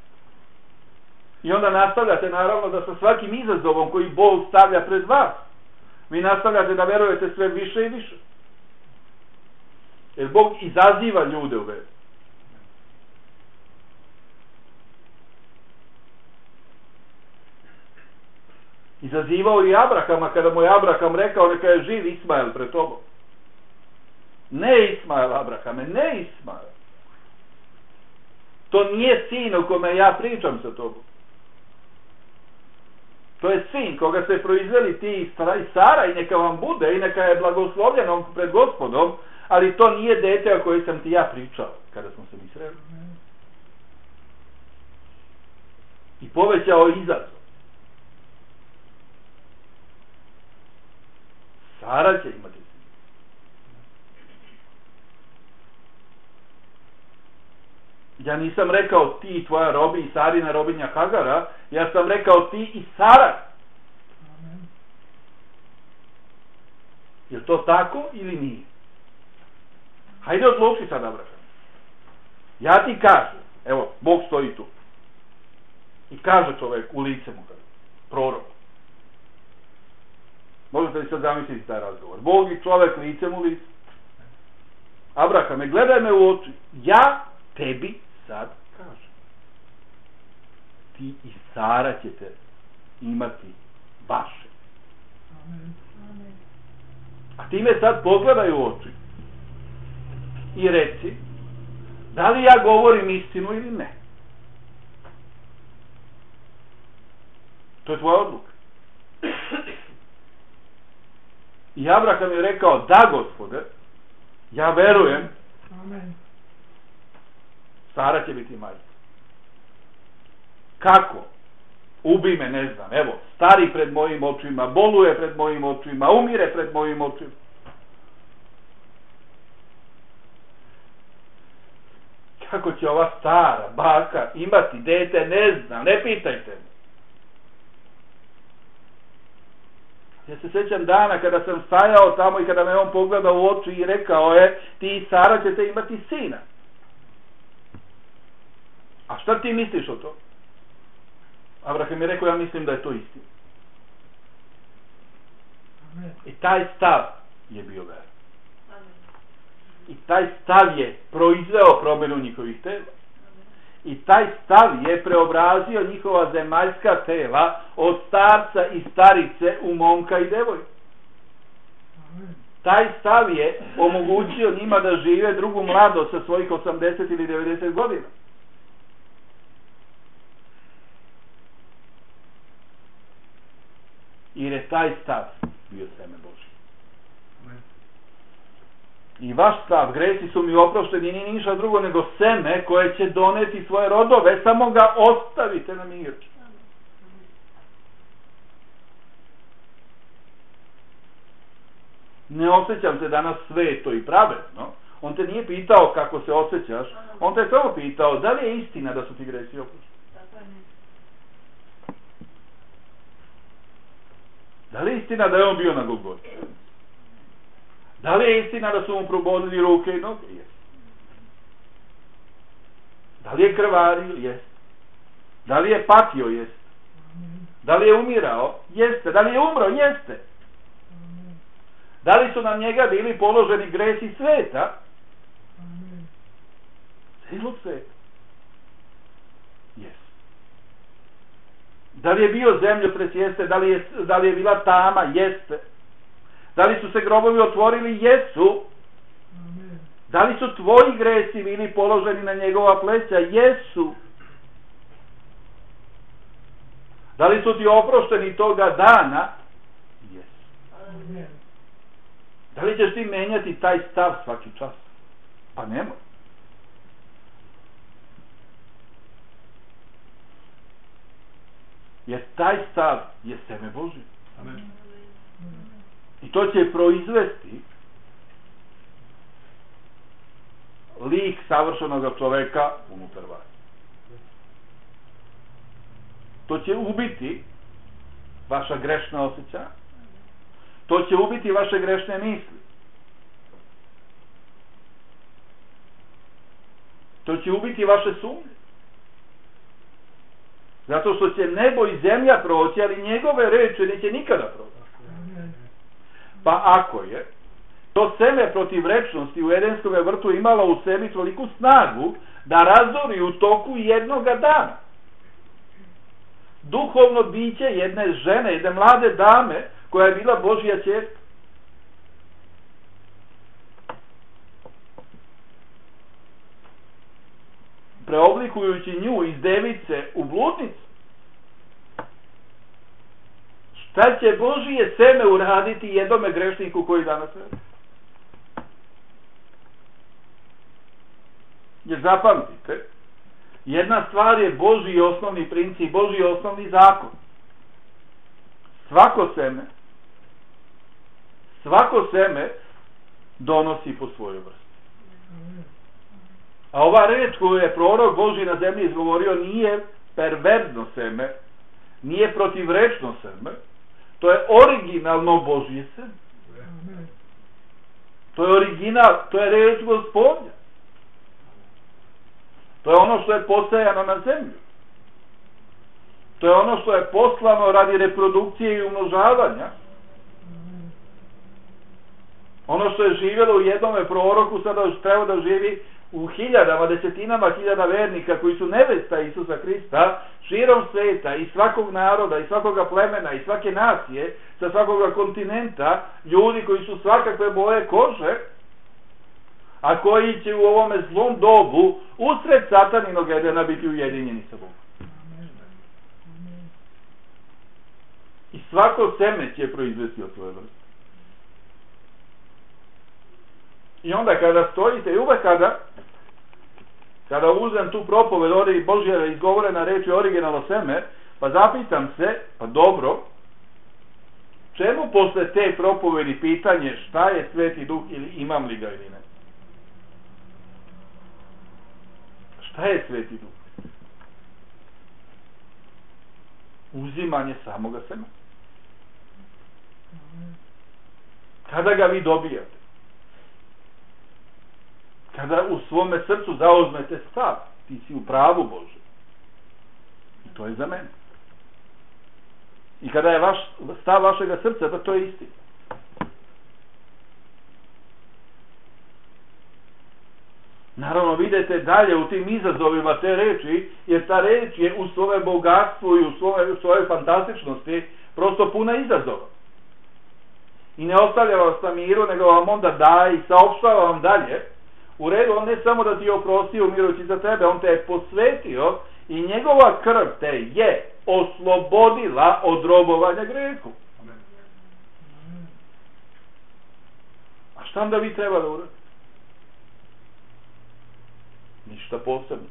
I onda nastavljate naravno da sa svakim izazovom koji Bog stavlja pred vas, vi nastavljate da verujete sve više i više. Jer Bog izaziva ljude u veru. Izazivao i Abrahama kada mu je Abraham rekao neka je živ Ismael pred tobom. Ne Ismael, Abrahame, ne Ismael. To nije sin o kome ja pričam sa tobom. To je sin koga ste proizveli ti i Sara i neka vam bude i neka je blagoslovljeno pred Gospodom, ali to nije dete o kojoj sam ti ja pričao kada smo se mi sreli. I povećao izazov. Sara će imati sin. Ja nisam rekao ti i tvoja robi i Sarina robinja Hagara, ja sam rekao ti i Sara. Amen. Je to tako ili nije? Hajde odluči sad, Abraham. Ja ti kažem, evo, Bog stoji tu. I kaže čovjek u lice mu kaže, prorok. Možete li sad zamisliti taj razgovor? Bog i čovjek licem u lice. Abrahame, gledaj me u oči. Ja tebi sad kažem. Ti i Sara ćete imati vaše. A ti me sad pogledaj u oči. I reci, da li ja govorim istinu ili ne? To je tvoja odluka. I Abraham je rekao, da, Gospode, ja verujem, Amen. Sara će biti majka. Kako? Ubi me, ne znam, evo, stari pred mojim očima, boluje pred mojim očima, umire pred mojim očima. Kako će ova stara baka imati dete, ne znam, ne pitajte me. Ja se sjećam dana kada sam stajao tamo i kada me on pogledao u oči i rekao je, ti i Sara ćete imati sina. A šta ti misliš o to? Abraham je rekao, ja mislim da je to istina. I taj stav je bio veran. I taj stav je proizveo promjenu njihovih tela. I taj stav je preobrazio njihova zemaljska tela od starca i starice u momka i devojku. Taj stav je omogućio njima da žive drugu mladost sa svojih osamdeset ili devedeset godina. Jer je taj stav bio seme Božje. I vaš stav, gresi su mi oprošteni, nije ništa drugo nego seme koje će doneti svoje rodove, samo ga ostavite na miru. Ne osjećam se danas sveto i pravedno. On te nije pitao kako se osjećaš, on te je samo pitao da li je istina da su ti gresi oprošteni. Da li je istina da je on bio na Golgoti? Da li je istina da su mu probodili ruke i noge? Jest. Da li je krvario? Jest. Da li je patio? Jest. Da li je umirao? Jeste. Da li je umro? Jeste. Da li su na njega bili položeni gresi sveta? Cijelog sveta. Jest. Da li je bio zemljotres? Jeste. Da li je, da li je bila tama? Jeste. Da li su se grobovi otvorili? Jesu. Amen. Da li su tvoji gresi bili položeni na njegova pleća? Jesu. Da li su ti oprošteni toga dana? Jesu. Amen. Da li ćeš ti menjati taj stav svaki čas? Pa nemoj. Jer taj stav je seme Božje. Amen. I to će proizvesti lik savršenog čoveka unutar vas. To će ubiti vaša grešna osjećanja. To će ubiti vaše grešne misli. To će ubiti vaše sumnje. Zato što će nebo i zemlja proći, ali njegove reči neće nikada proći. Pa ako je to seme protivrečnosti u Edenskom vrtu imalo u sebi toliku snagu da razori u toku jednoga dana duhovno biće jedne žene, jedne mlade dame koja je bila Božja ćerka. Preoblikujući nju iz device u bludnicu, šta će Božije seme uraditi jednome grešniku koji danas radi? Jer zapamtite, jedna stvar je Božji osnovni princip, Božji osnovni zakon. Svako seme, svako seme donosi po svojoj vrsti. A ova reč koju je prorok Božji na zemlji izgovorio nije perverzno seme, nije protivrečno seme, to je originalno Božje seme. To je original, to je reč Gospodnja. To je ono što je posejano na zemlju. To je ono što je poslano radi reprodukcije i umnožavanja. Ono što je živjelo u jednome proroku, sada treba da živi u hiljadama, desetinama hiljada vernika koji su nevesta Isusa Hrista, širom sveta, i svakog naroda, i svakoga plemena, i svake nacije, sa svakoga kontinenta, ljudi koji su svakakve boje kože, a koji će u ovome zlom dobu usred sataninog Edena biti ujedinjeni sa Bogom. I svako seme će proizvesti od svoje vrste. I onda kada stojite, i uvek kada kada uzem tu propoved ori Božje izgovorena reč je originalno seme, pa zapitam se, pa dobro, čemu posle te propovedi pitanje šta je Sveti Duh ili imam li ga ili ne? Šta je Sveti Duh? Uzimanje samoga sema. Kada ga vi dobijate? Kada u svome srcu zauzmete stav, ti si u pravu Bože. I to je za mene. I kada je vaš, stav vašega srca, da to je istina. Naravno, vidite dalje u tim izazovima te reči, jer ta reč je u svome bogatstvu i u svome, u svojoj fantastičnosti prosto puna izazova. I ne ostavlja vas na miru, nego vam onda daje i saopštava vam dalje. U redu, on ne samo da ti je oprostio umirujući za tebe, on te je posvetio i njegova krv te je oslobodila od robovanja grehu. A šta onda vi treba da uradite? Ništa posebno.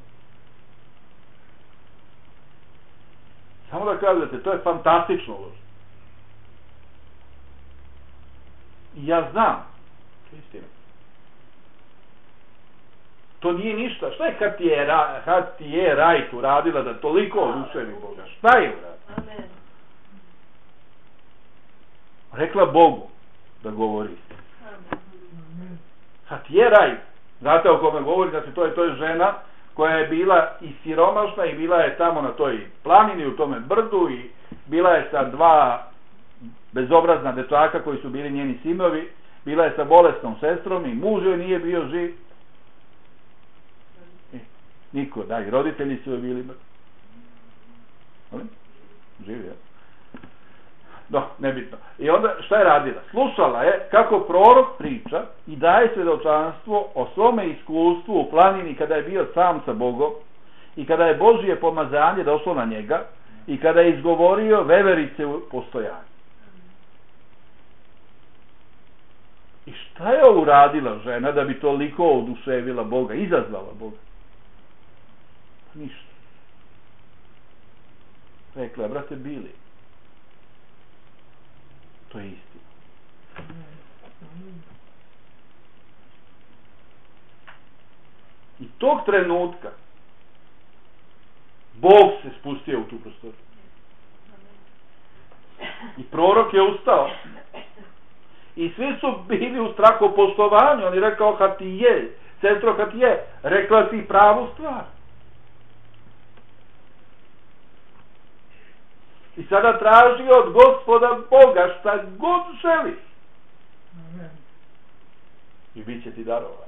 Samo da kažete, to je fantastično lože. I ja znam, to je istina. To nije ništa. Šta je kad ti je, kad ti je Rajt uradila da toliko oduševi Boga? Šta je uradila? Amen. Rekla Bogu da govori. Amen. Kad ti je Rajt, znate o kome govori, znači to je, to je žena koja je bila i siromašna i bila je tamo na toj planini, u tome brdu i bila je sa dva bezobrazna dečaka koji su bili njeni sinovi, bila je sa bolesnom sestrom i muž joj nije bio živ. Niko, da, i roditelji su joj bili mrtvi. Ali? Živi, ja? No, nebitno. I onda, šta je radila? Slušala je kako prorok priča i daje svjedočanstvo o svome iskustvu u planini kada je bio sam sa Bogom i kada je Božje pomazanje došlo na njega i kada je izgovorio veverice u postojanju. I šta je uradila žena da bi toliko oduševila Boga, izazvala Boga? Ništa. Rekla, brate Bili, to je istina. I tog trenutka Bog se spustio u tu prostoriju. I prorok je ustao. I svi su bili u strahopoštovanju. On je rekao, kad ti je, sestro, kad ti je, rekla si pravu stvar. I sada traži od Gospoda Boga šta god želiš. Amen. I bit će ti darova.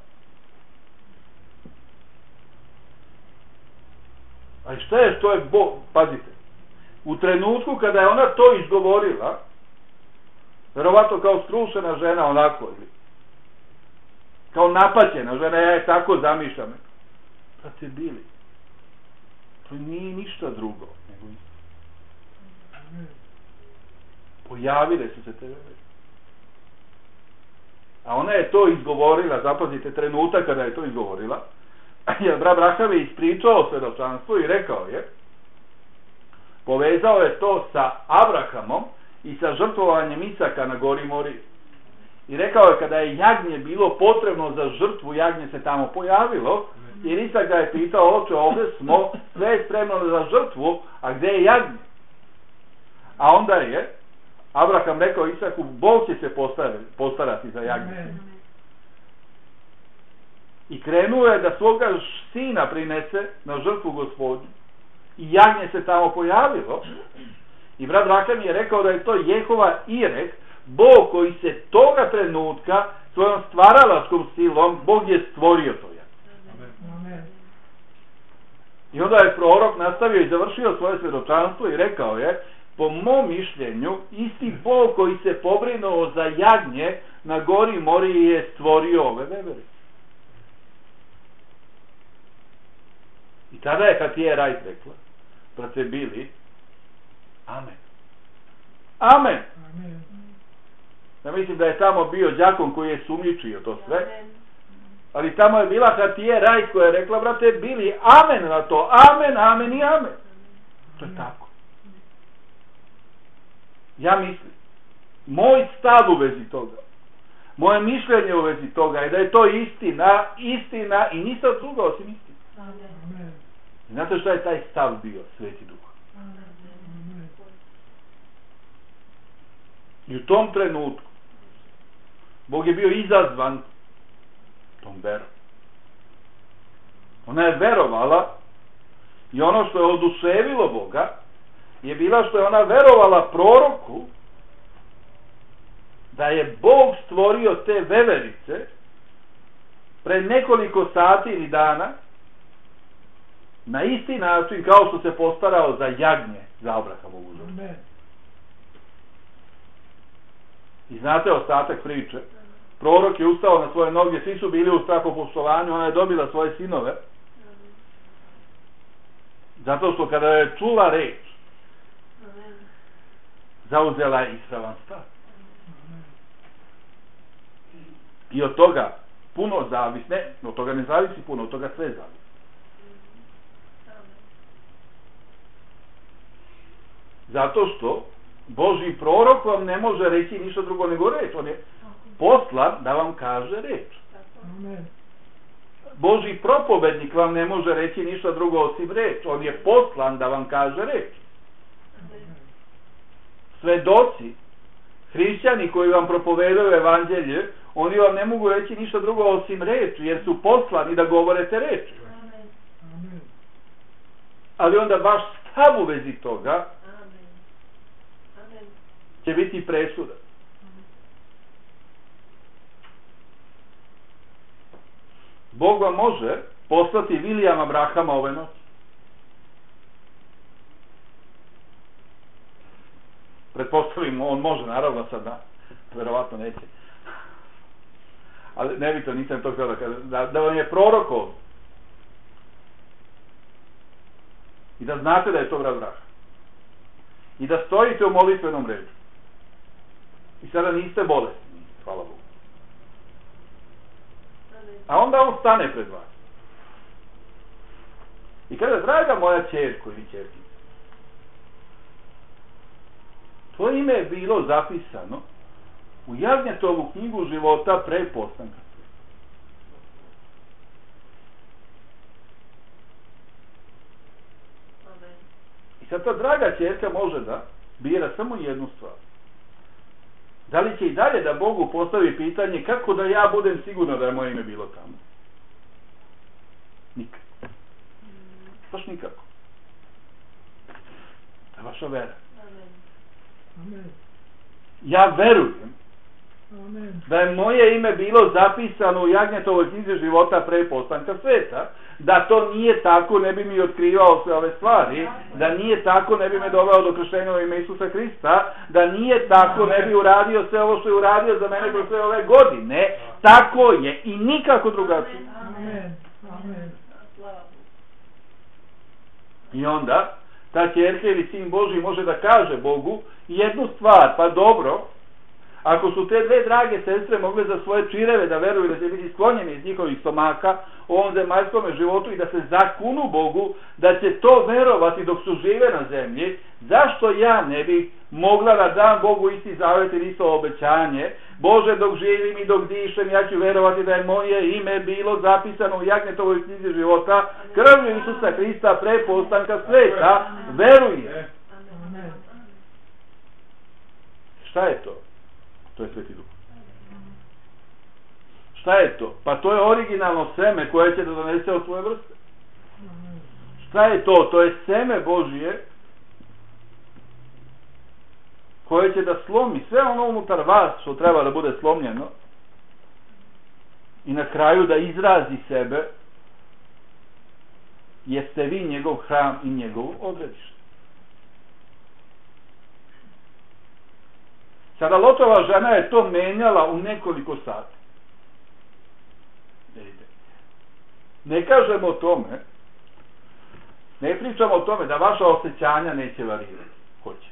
A i šta je što je Bog? Pazite. U trenutku kada je ona to izgovorila, verovatno kao skrušena žena onako, kao napaćena žena, ja je tako zamišljam. Kad ste bili? To nije ništa drugo nego isto. Pojavile su se te veze. A ona je to izgovorila, zapazite trenutak kada je to izgovorila, jer brat Braham je ispričao svjedočanstvo i rekao je, povezao je to sa Abrahamom i sa žrtvovanjem Isaka na gori Mori. I rekao je, kada je jagnje bilo potrebno za žrtvu, jagnje se tamo pojavilo, jer Isak ga je pitao, oče, ovdje smo, sve je spremno za žrtvu, a gdje je jagnje? A onda je Abraham rekao Isaku, Bog će se postarati za jagnje. I krenuo je da svoga sina prinese na žrtvu Gospodnju. I jagnje se tamo pojavilo. I brat Rakan je rekao da je to Jehova Ireh, Bog koji se toga trenutka svojom stvaralačkom silom, Bog je stvorio to jagnje. Amen. I onda je prorok nastavio i završio svoje svjedočanstvo i rekao je, po mom mišljenju, isti Bog koji se pobrinuo za jagnje na gori Moriji je stvorio ove veverice. I tada je Hatije Rajt rekla, brate Bili, amen. Amen. Amen. Ja mislim da je tamo bio đakon koji je sumnjičio to sve. Ali tamo je bila Hatije Rajt koja je rekla, brate Bili, amen na to. Amen, amen i amen. To je tako. Ja mislim, moj stav u vezi toga, moje mišljenje u vezi toga je da je to istina, istina i ništa druga osim istina. Amen. Znate što je taj stav bio, Sveti Duh? Amen. I u tom trenutku Bog je bio izazvan tom verom. Ona je verovala i ono što je oduševilo Boga je bila što je ona verovala proroku da je Bog stvorio te veverice pred nekoliko sati ili dana na isti način kao što se postarao za jagnje za Abrahamovu žrtvu. Amen. I znate ostatak priče. Prorok je ustao na svoje noge, svi su bili u strahopoštovanju, ona je dobila svoje sinove. Zato što kada je čula reč, zauzela je ispravan stav. I od toga puno zavisi, ne, od toga ne zavisi puno, od toga sve zavisi. Zato što Božji prorok vam ne može reći ništa drugo nego reč. On je poslan da vam kaže reč. Amen. Božji propovednik vam ne može reći ništa drugo osim reč. On je poslan da vam kaže reč. Svedoci, hrišćani koji vam propovedaju evanđelje, oni vam ne mogu reći ništa drugo osim reč, jer su poslani da govorete reč. Amen. Ali onda vaš stav u vezi toga će biti presudan. Bog vam može poslati Vilijama Brahama ove noći. Pretpostavimo, on može, naravno sad da, verovatno neće. Ali ne bi to, nisam to htio da kažem, da, da vam je prorok ovdje. I da znate da je to brat Braha. I da stojite u molitvenom redu. I sada niste bolesni, hvala Bogu. A onda on stane pred vas. I kaže, draga moja ćerko ili ćerkica, tvoje ime je bilo zapisano u Jagnjetovu knjigu života pre postanka. I sad ta draga ćerka može da bira samo jednu stvar. Da li će i dalje da Bogu postavi pitanje kako da ja budem sigurna da je moje ime bilo tamo? Nikako. Baš nikako. To je vaša vera. Amen. Ja verujem Amen. da je moje ime bilo zapisano u Jagnjetovoj knjizi života pre postanka sveta. Da to nije tako, ne bi mi otkrivao sve ove stvari. Da nije tako, ne bi me doveo do krštenja u ime Isusa Hrista. Da nije tako, ne bi uradio sve ovo što je uradio za mene kroz sve ove godine. Tako je i nikako drugačije. Amen. Amen. I onda ta ćerka ili sin Božji može da kaže Bogu jednu stvar, pa dobro, ako su te dve drage sestre mogle za svoje čireve da veruju da će biti sklonjene iz njihovih stomaka u ovom zemaljskom životu i da se zakunu Bogu da će to verovati dok su žive na zemlji, zašto ja ne bih mogla da dam Bogu isti zavet ili isto obećanje? Bože, dok živim i dok dišem, ja ću verovati da je moje ime bilo zapisano u Jagnjetovoj knjizi života krvlju Isusa Hrista pre postanka sveta. Verujem. Amen. Šta je to? To je Sveti Duh. Šta je to? Pa to je originalno seme koje će da donese od svoje vrste. Amen. Šta je to? To je seme Božije koje će da slomi sve ono unutar vas što treba da bude slomljeno i na kraju da izrazi sebe, jeste vi njegov hram i njegov odredište. Sada Lotova žena je to menjala u nekoliko sati. Ne kažemo o tome, ne pričamo o tome da vaša osjećanja neće varirati. Hoće.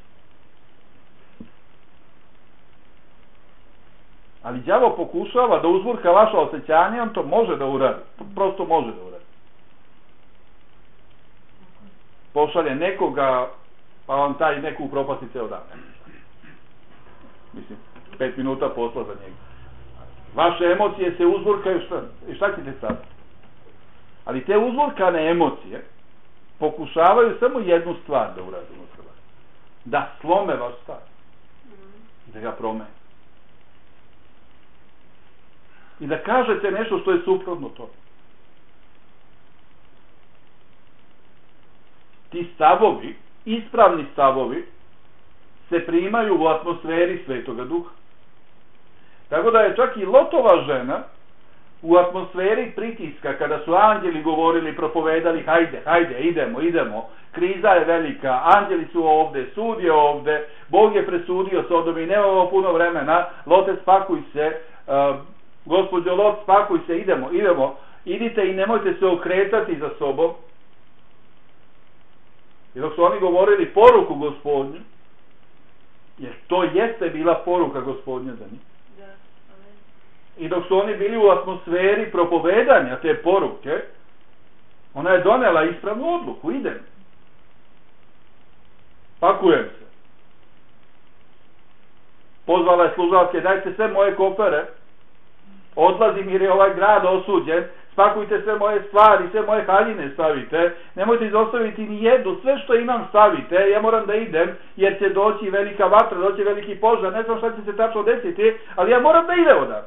Ali đavo pokušava da uzburka vaša osjećanja, on to može da uradi. Prosto može da uradi. Pošalje nekoga, pa vam taj neku upropasti ceo dan. Mislim, pet minuta posla za njega. Vaše emocije se uzburkaju, šta, i šta ćete sad? Ali te uzburkane emocije pokušavaju samo jednu stvar da urade unutra vas. Da slome vaš stav. Da ga promene. I da kažete nešto što je suprotno to. Ti stavovi, ispravni stavovi, se primaju u atmosferi Svetoga Duha. Tako da je čak i Lotova žena u atmosferi pritiska, kada su anđeli govorili, propovedali, hajde, hajde, idemo, idemo, kriza je velika, anđeli su ovde, sud je ovde, Bog je presudio Sodomi, nemamo puno vremena, Lote, spakuj se, uh, gospođo Lot, spakuj se, idemo, idemo, idite i nemojte se okretati za sobom. I dok su oni govorili poruku Gospodnju, jer to jeste bila poruka Gospodnja za njih. I dok su oni bili u atmosferi propovedanja te poruke, ona je donela ispravnu odluku, idem. Pakujem se. Pozvala je služavke, dajte sve moje kofere, odlazim jer je ovaj grad osuđen, spakujte sve moje stvari, sve moje haljine stavite, nemojte izostaviti ni jednu, sve što imam stavite, ja moram da idem, jer će doći velika vatra, doći veliki požar, ne znam šta će se tačno desiti, ali ja moram da idem odavde.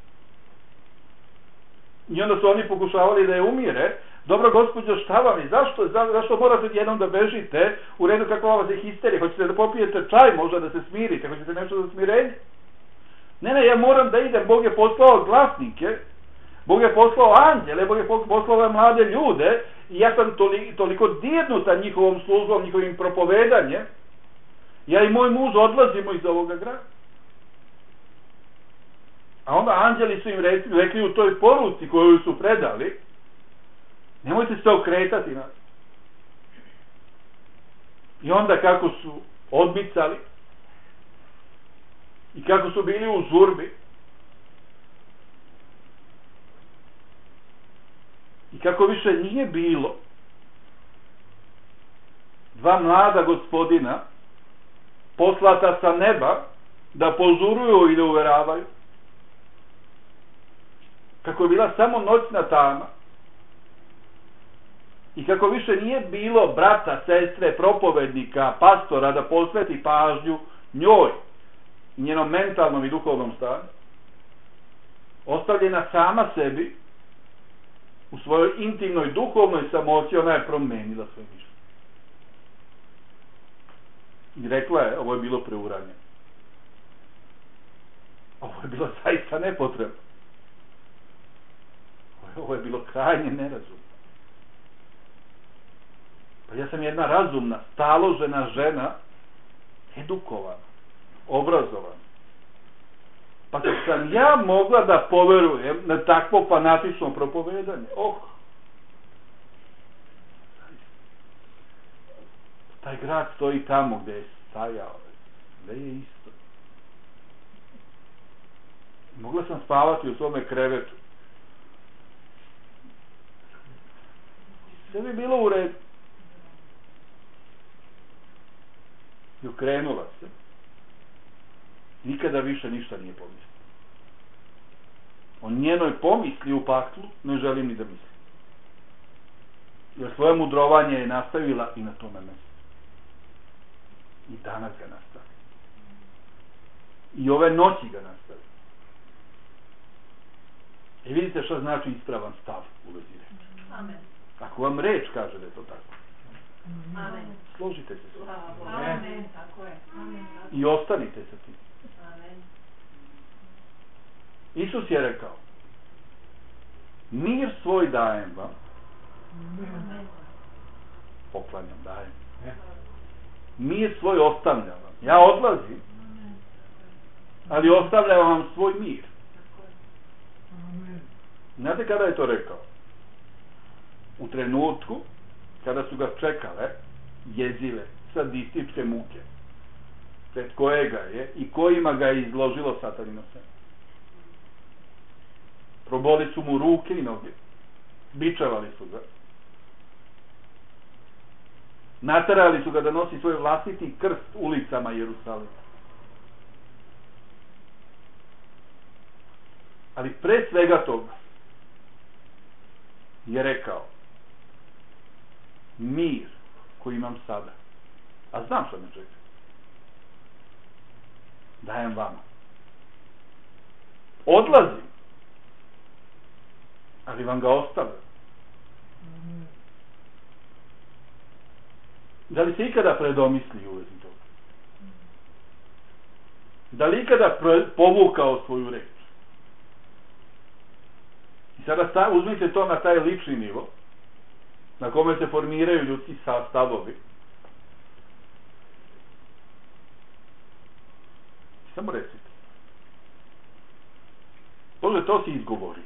I onda su oni pokušavali da je umire. Dobro, gospođo, šta vam je? Zašto, za, zašto morate jednom da bežite? U redu, kakva vas je histerija? Hoćete da popijete čaj, možda da se smirite? Hoćete nešto za smirenje? Ne, ne, ja moram da idem. Bog je poslao glasnike, Bog je poslao anđele, Bog je poslao ove mlade ljude i ja sam toliko, toliko dirnuta njihovom službom, njihovim propovedanjem. Ja i moj muž odlazimo iz ovoga grada. A onda anđeli su im rekli, rekli u toj poruci koju su predali, nemojte se okretati na. I onda kako su odmicali i kako su bili u žurbi i kako više nije bilo dva mlada gospodina poslata sa neba da požuruju i da uveravaju, kako je bila samo noćna tama i kako više nije bilo brata, sestre, propovednika, pastora da posveti pažnju njoj i njenom mentalnom i duhovnom stanju, ostavljena sama sebi u svojoj intimnoj duhovnoj samoći, ona je promenila svoje mišljenje i rekla je, ovo je bilo preuranjeno, ovo je bilo zaista nepotrebno, ovo je bilo krajnje nerazumno. Pa ja sam jedna razumna, staložena žena, edukovana, obrazovana. Pa kad sam ja mogla da poverujem na takvo fanatično propovedanje, oh, taj grad stoji tamo gde je stajao, gde je isto. Mogla sam spavati u svome krevetu. Sve bi bilo u redu. I okrenula se. Nikada više ništa nije pomislila. O njenoj pomisli u paklu ne želim ni da mislim. Jer svoje mudrovanje je nastavila i na tome mjestu. I danas ga nastavi. I ove noći ga nastavi. I vidite što znači ispravan stav u vezi reči. Amen. Ako vam reč kaže da je to tako, Amen. složite se s tim. Amen. Tako je. Amen. I ostanite sa tim. Amen. Isus je rekao, mir svoj dajem vam, Amen. poklanjam, dajem. Mir svoj ostavljam vam. Ja odlazim, ali ostavljam vam svoj mir. Amen. Znate kada je to rekao? U trenutku kada su ga čekale jezive, sadističke muke, pred kojega je i kojima ga je izložilo satanino seme. Proboli su mu ruke i noge, bičevali su ga, naterali su ga da nosi svoj vlastiti krst ulicama Jerusalima. Ali pre svega toga je rekao, mir koji imam sada, a znam što me čeka, dajem vama. Odlazim, ali vam ga ostavljam. Amen. Da li se ikada predomisli u vezi toga? Da li ikada povukao svoju reč? I sada sta, uzmite to na taj lični nivo, na kome se formiraju ljudski stavovi. Samo recite. Bože, to si izgovorio.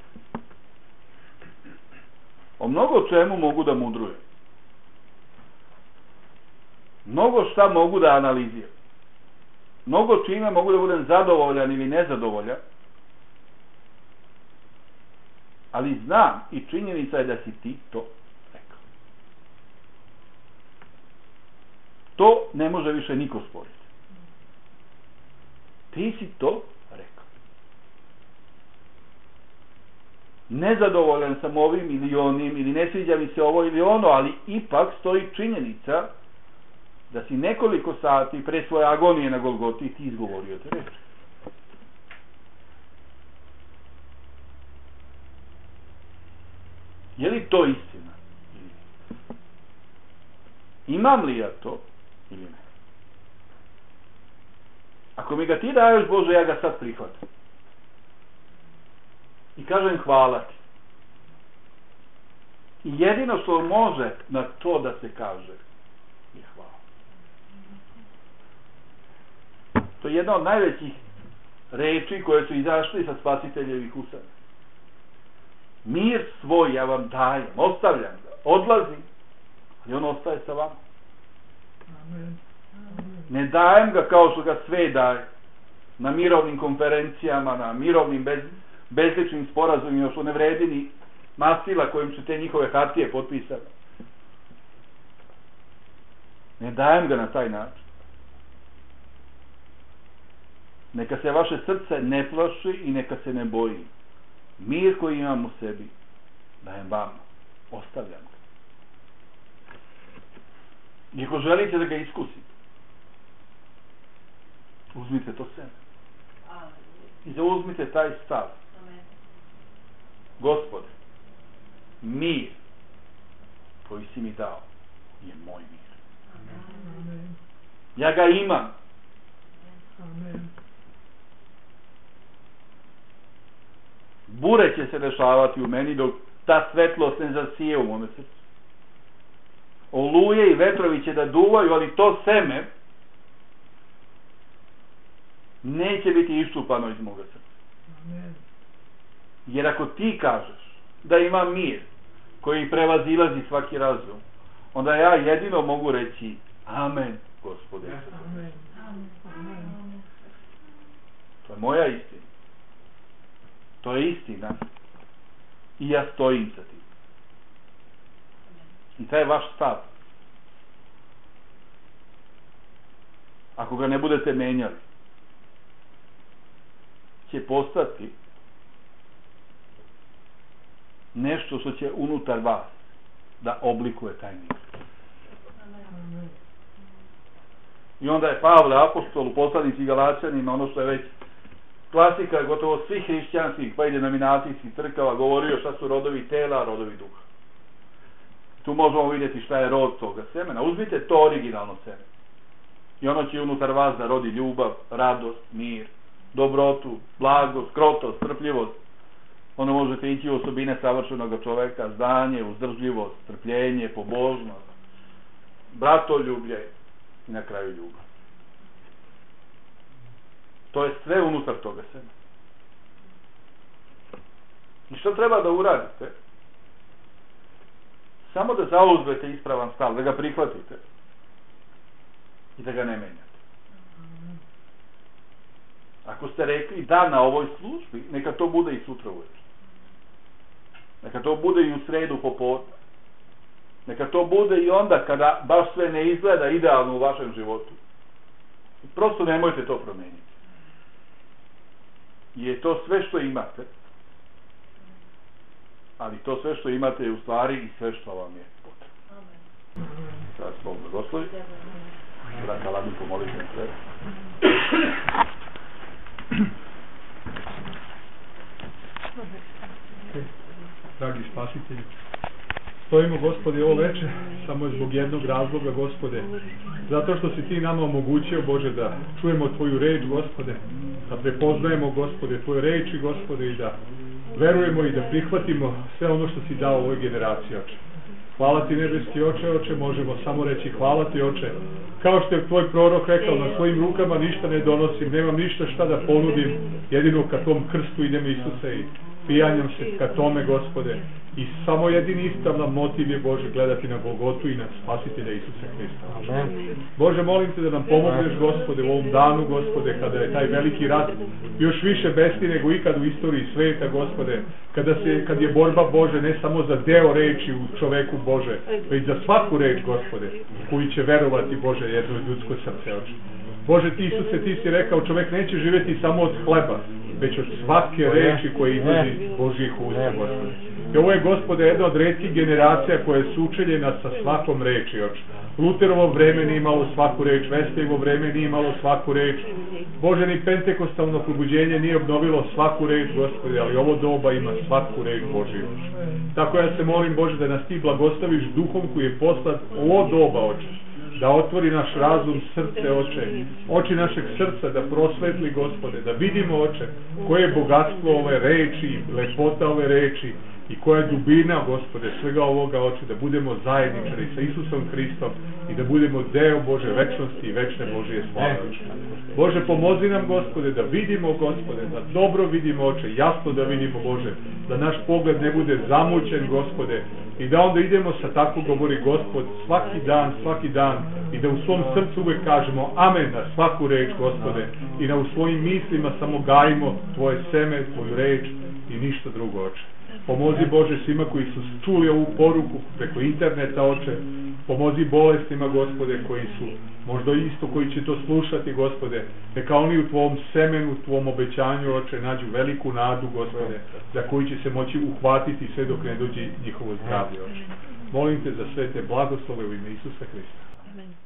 O mnogo čemu mogu da mudrujem. Mnogo šta mogu da analiziram. Mnogo čime mogu da budem zadovoljan ili nezadovoljan. Ali znam i činjenica je da si ti to rekao. To ne može više niko sporiti. Ti si to rekao. Nezadovoljan sam ovim ili onim, ili ne sviđa mi se ovo ili ono, ali ipak stoji činjenica da si nekoliko sati pre svoje agonije na Golgoti ti izgovorio te reči. Je li to istina? Imam li ja to ili ne? Ako mi ga ti daješ, Bože, ja ga sad prihvatam. I kažem hvala ti. I jedino što može na to da se kaže je hvala. To je jedna od najvećih reči koje su izašli sa Spasiteljevih usta. Mir svoj ja vam dajem, ostavljam ga, odlazim, ali on ostaje sa vama. Amen. Amen. Ne dajem ga kao što ga sve daje, na mirovnim konferencijama, na mirovnim bez, bezličnim sporazumima, što ne vredi ni mastila kojim su te njihove hartije potpisane. Ne dajem ga na taj način. Neka se vaše srce ne plaši i neka se ne boji. Mir koji imam u sebi dajem vama, ostavljam ga. I ako želite da ga iskusite, uzmite to seme i zauzmite taj stav. Gospode, mir koji si mi dao je moj mir. Amen. Ja ga imam. Amen. Bure će se dešavati u meni dok ta svetlost ne zasije u mome srcu. Oluje i vetrovi će da duvaju, ali to seme neće biti iščupano iz moga srca. Amen. Jer ako ti kažeš da imam mir koji prevazilazi svaki razum, onda ja jedino mogu reći amen, Gospode. Amen. Amen. To je moja istina. To je istina. I ja stojim sa tim. I taj je vaš stav. Ako ga ne budete menjali, će postati nešto što će unutar vas da oblikuje taj mir. Amen. I onda je Pavle apostol u poslanici Galačanima, ono što je već klasika gotovo svih hrišćanskih pa i denominacijskih crkava govorio šta su rodovi tela, a rodovi duha. Tu možemo vidjeti šta je rod toga semena. Uzmite to originalno seme. I ono će unutar vas da rodi ljubav, radost, mir, dobrotu, blagost, krotost, strpljivost. Ono možete ići u osobine savršenog čoveka, znanje, uzdržljivost, strpljenje, pobožnost, bratoljublje i na kraju ljubav. To je sve unutar toga semena. I što treba da uradite? Samo da zauzmete ispravan stav, da ga prihvatite i da ga ne menjate. Ako ste rekli da na ovoj službi, neka to bude i sutra uvečer. Neka to bude i u sredu popodne. Neka to bude i onda kada baš sve ne izgleda idealno u vašem životu. Prosto nemojte to promeniti. Je to sve što imate, ali to sve što imate je u stvari i sve što vam je potrebno. Sad Bog blagoslovi. Braka Ladu pomolite na sve. Dragi spasitelji, stojimo, Gospode, ovo večer samo zbog jednog razloga, Gospode, zato što si ti nama omogućio, Bože, da čujemo tvoju reč, Gospode, da prepoznajemo, Gospode, tvoje reči, Gospode, i da verujemo i da prihvatimo sve ono što si dao ovoj generaciji, Oče. Hvala ti, nebeski Oče, Oče, možemo samo reći hvala ti, Oče. Kao što je tvoj prorok rekao, na svojim rukama ništa ne donosim, nemam ništa šta da ponudim, jedino ka tom krstu idem, Isuse, i pijanjam se ka tome, Gospode. I samo jedini ispravna motiv je, Bože, gledati na Golgotu i na Spasitelja Isusa Hrista. Amen. Bože, molim te da nam pomogneš, Gospode, u ovom danu, Gospode, kada je taj veliki rat još više besti nego ikad u istoriji sveta, Gospode, kada se, kad je borba, Bože, ne samo za deo reči u čoveku, Bože, već za svaku reč, Gospode, koji će verovati, Bože, jedno ljudsko srce, Oče. Bože, ti, Isuse, ti si rekao, čovek neće živjeti samo od hleba, već od svake reči koje izlazi Božjih usta, Gospode. I ovo je, Gospode, jedna od retkih generacija koja je sučeljena sa svakom reči, Oče. Luterovo vreme nije imalo svaku reč, Veslijevo vreme nije imalo svaku reč. Bože, ni pentekostalno probuđenje nije obnovilo svaku reč, Gospode, ali ovo doba ima svaku reč Božju. Tako ja se molim, Bože, da nas ti blagostaviš duhom koji je poslat ovo doba, Oče. Da otvori naš razum, srce, Oče, oči našeg srca da prosvetli, Gospode, da vidimo, Oče, koje je bogatstvo ove reči, lepota ove reči i koja je dubina, Gospode, svega ovoga, Oče, da budemo zajedničari sa Isusom Hristom i da budemo deo Bože večnosti i večne Božije slave, Oče. Bože, pomozi nam, Gospode, da vidimo, Gospode, da dobro vidimo, Oče, jasno da vidimo, Bože, da naš pogled ne bude zamućen, Gospode, i da onda idemo sa tako govori Gospod svaki dan, svaki dan i da u svom srcu uvek kažemo amen na svaku reč, Gospode, i da u svojim mislima samo gajimo tvoje seme, tvoju reč i ništa drugo, Oče. Pomozi, Bože, svima koji su čuli ovu poruku preko interneta, Oče. Pomozi bolestima, Gospode, koji su možda isto koji će to slušati, Gospode. Neka oni u tvom semenu, u tvom obećanju, Oče, nađu veliku nadu, Gospode, za koju će se moći uhvatiti sve dok ne dođe njihovo zdravlje, Oče. Molim te za sve te blagoslove u ime Isusa Hrista. Amen.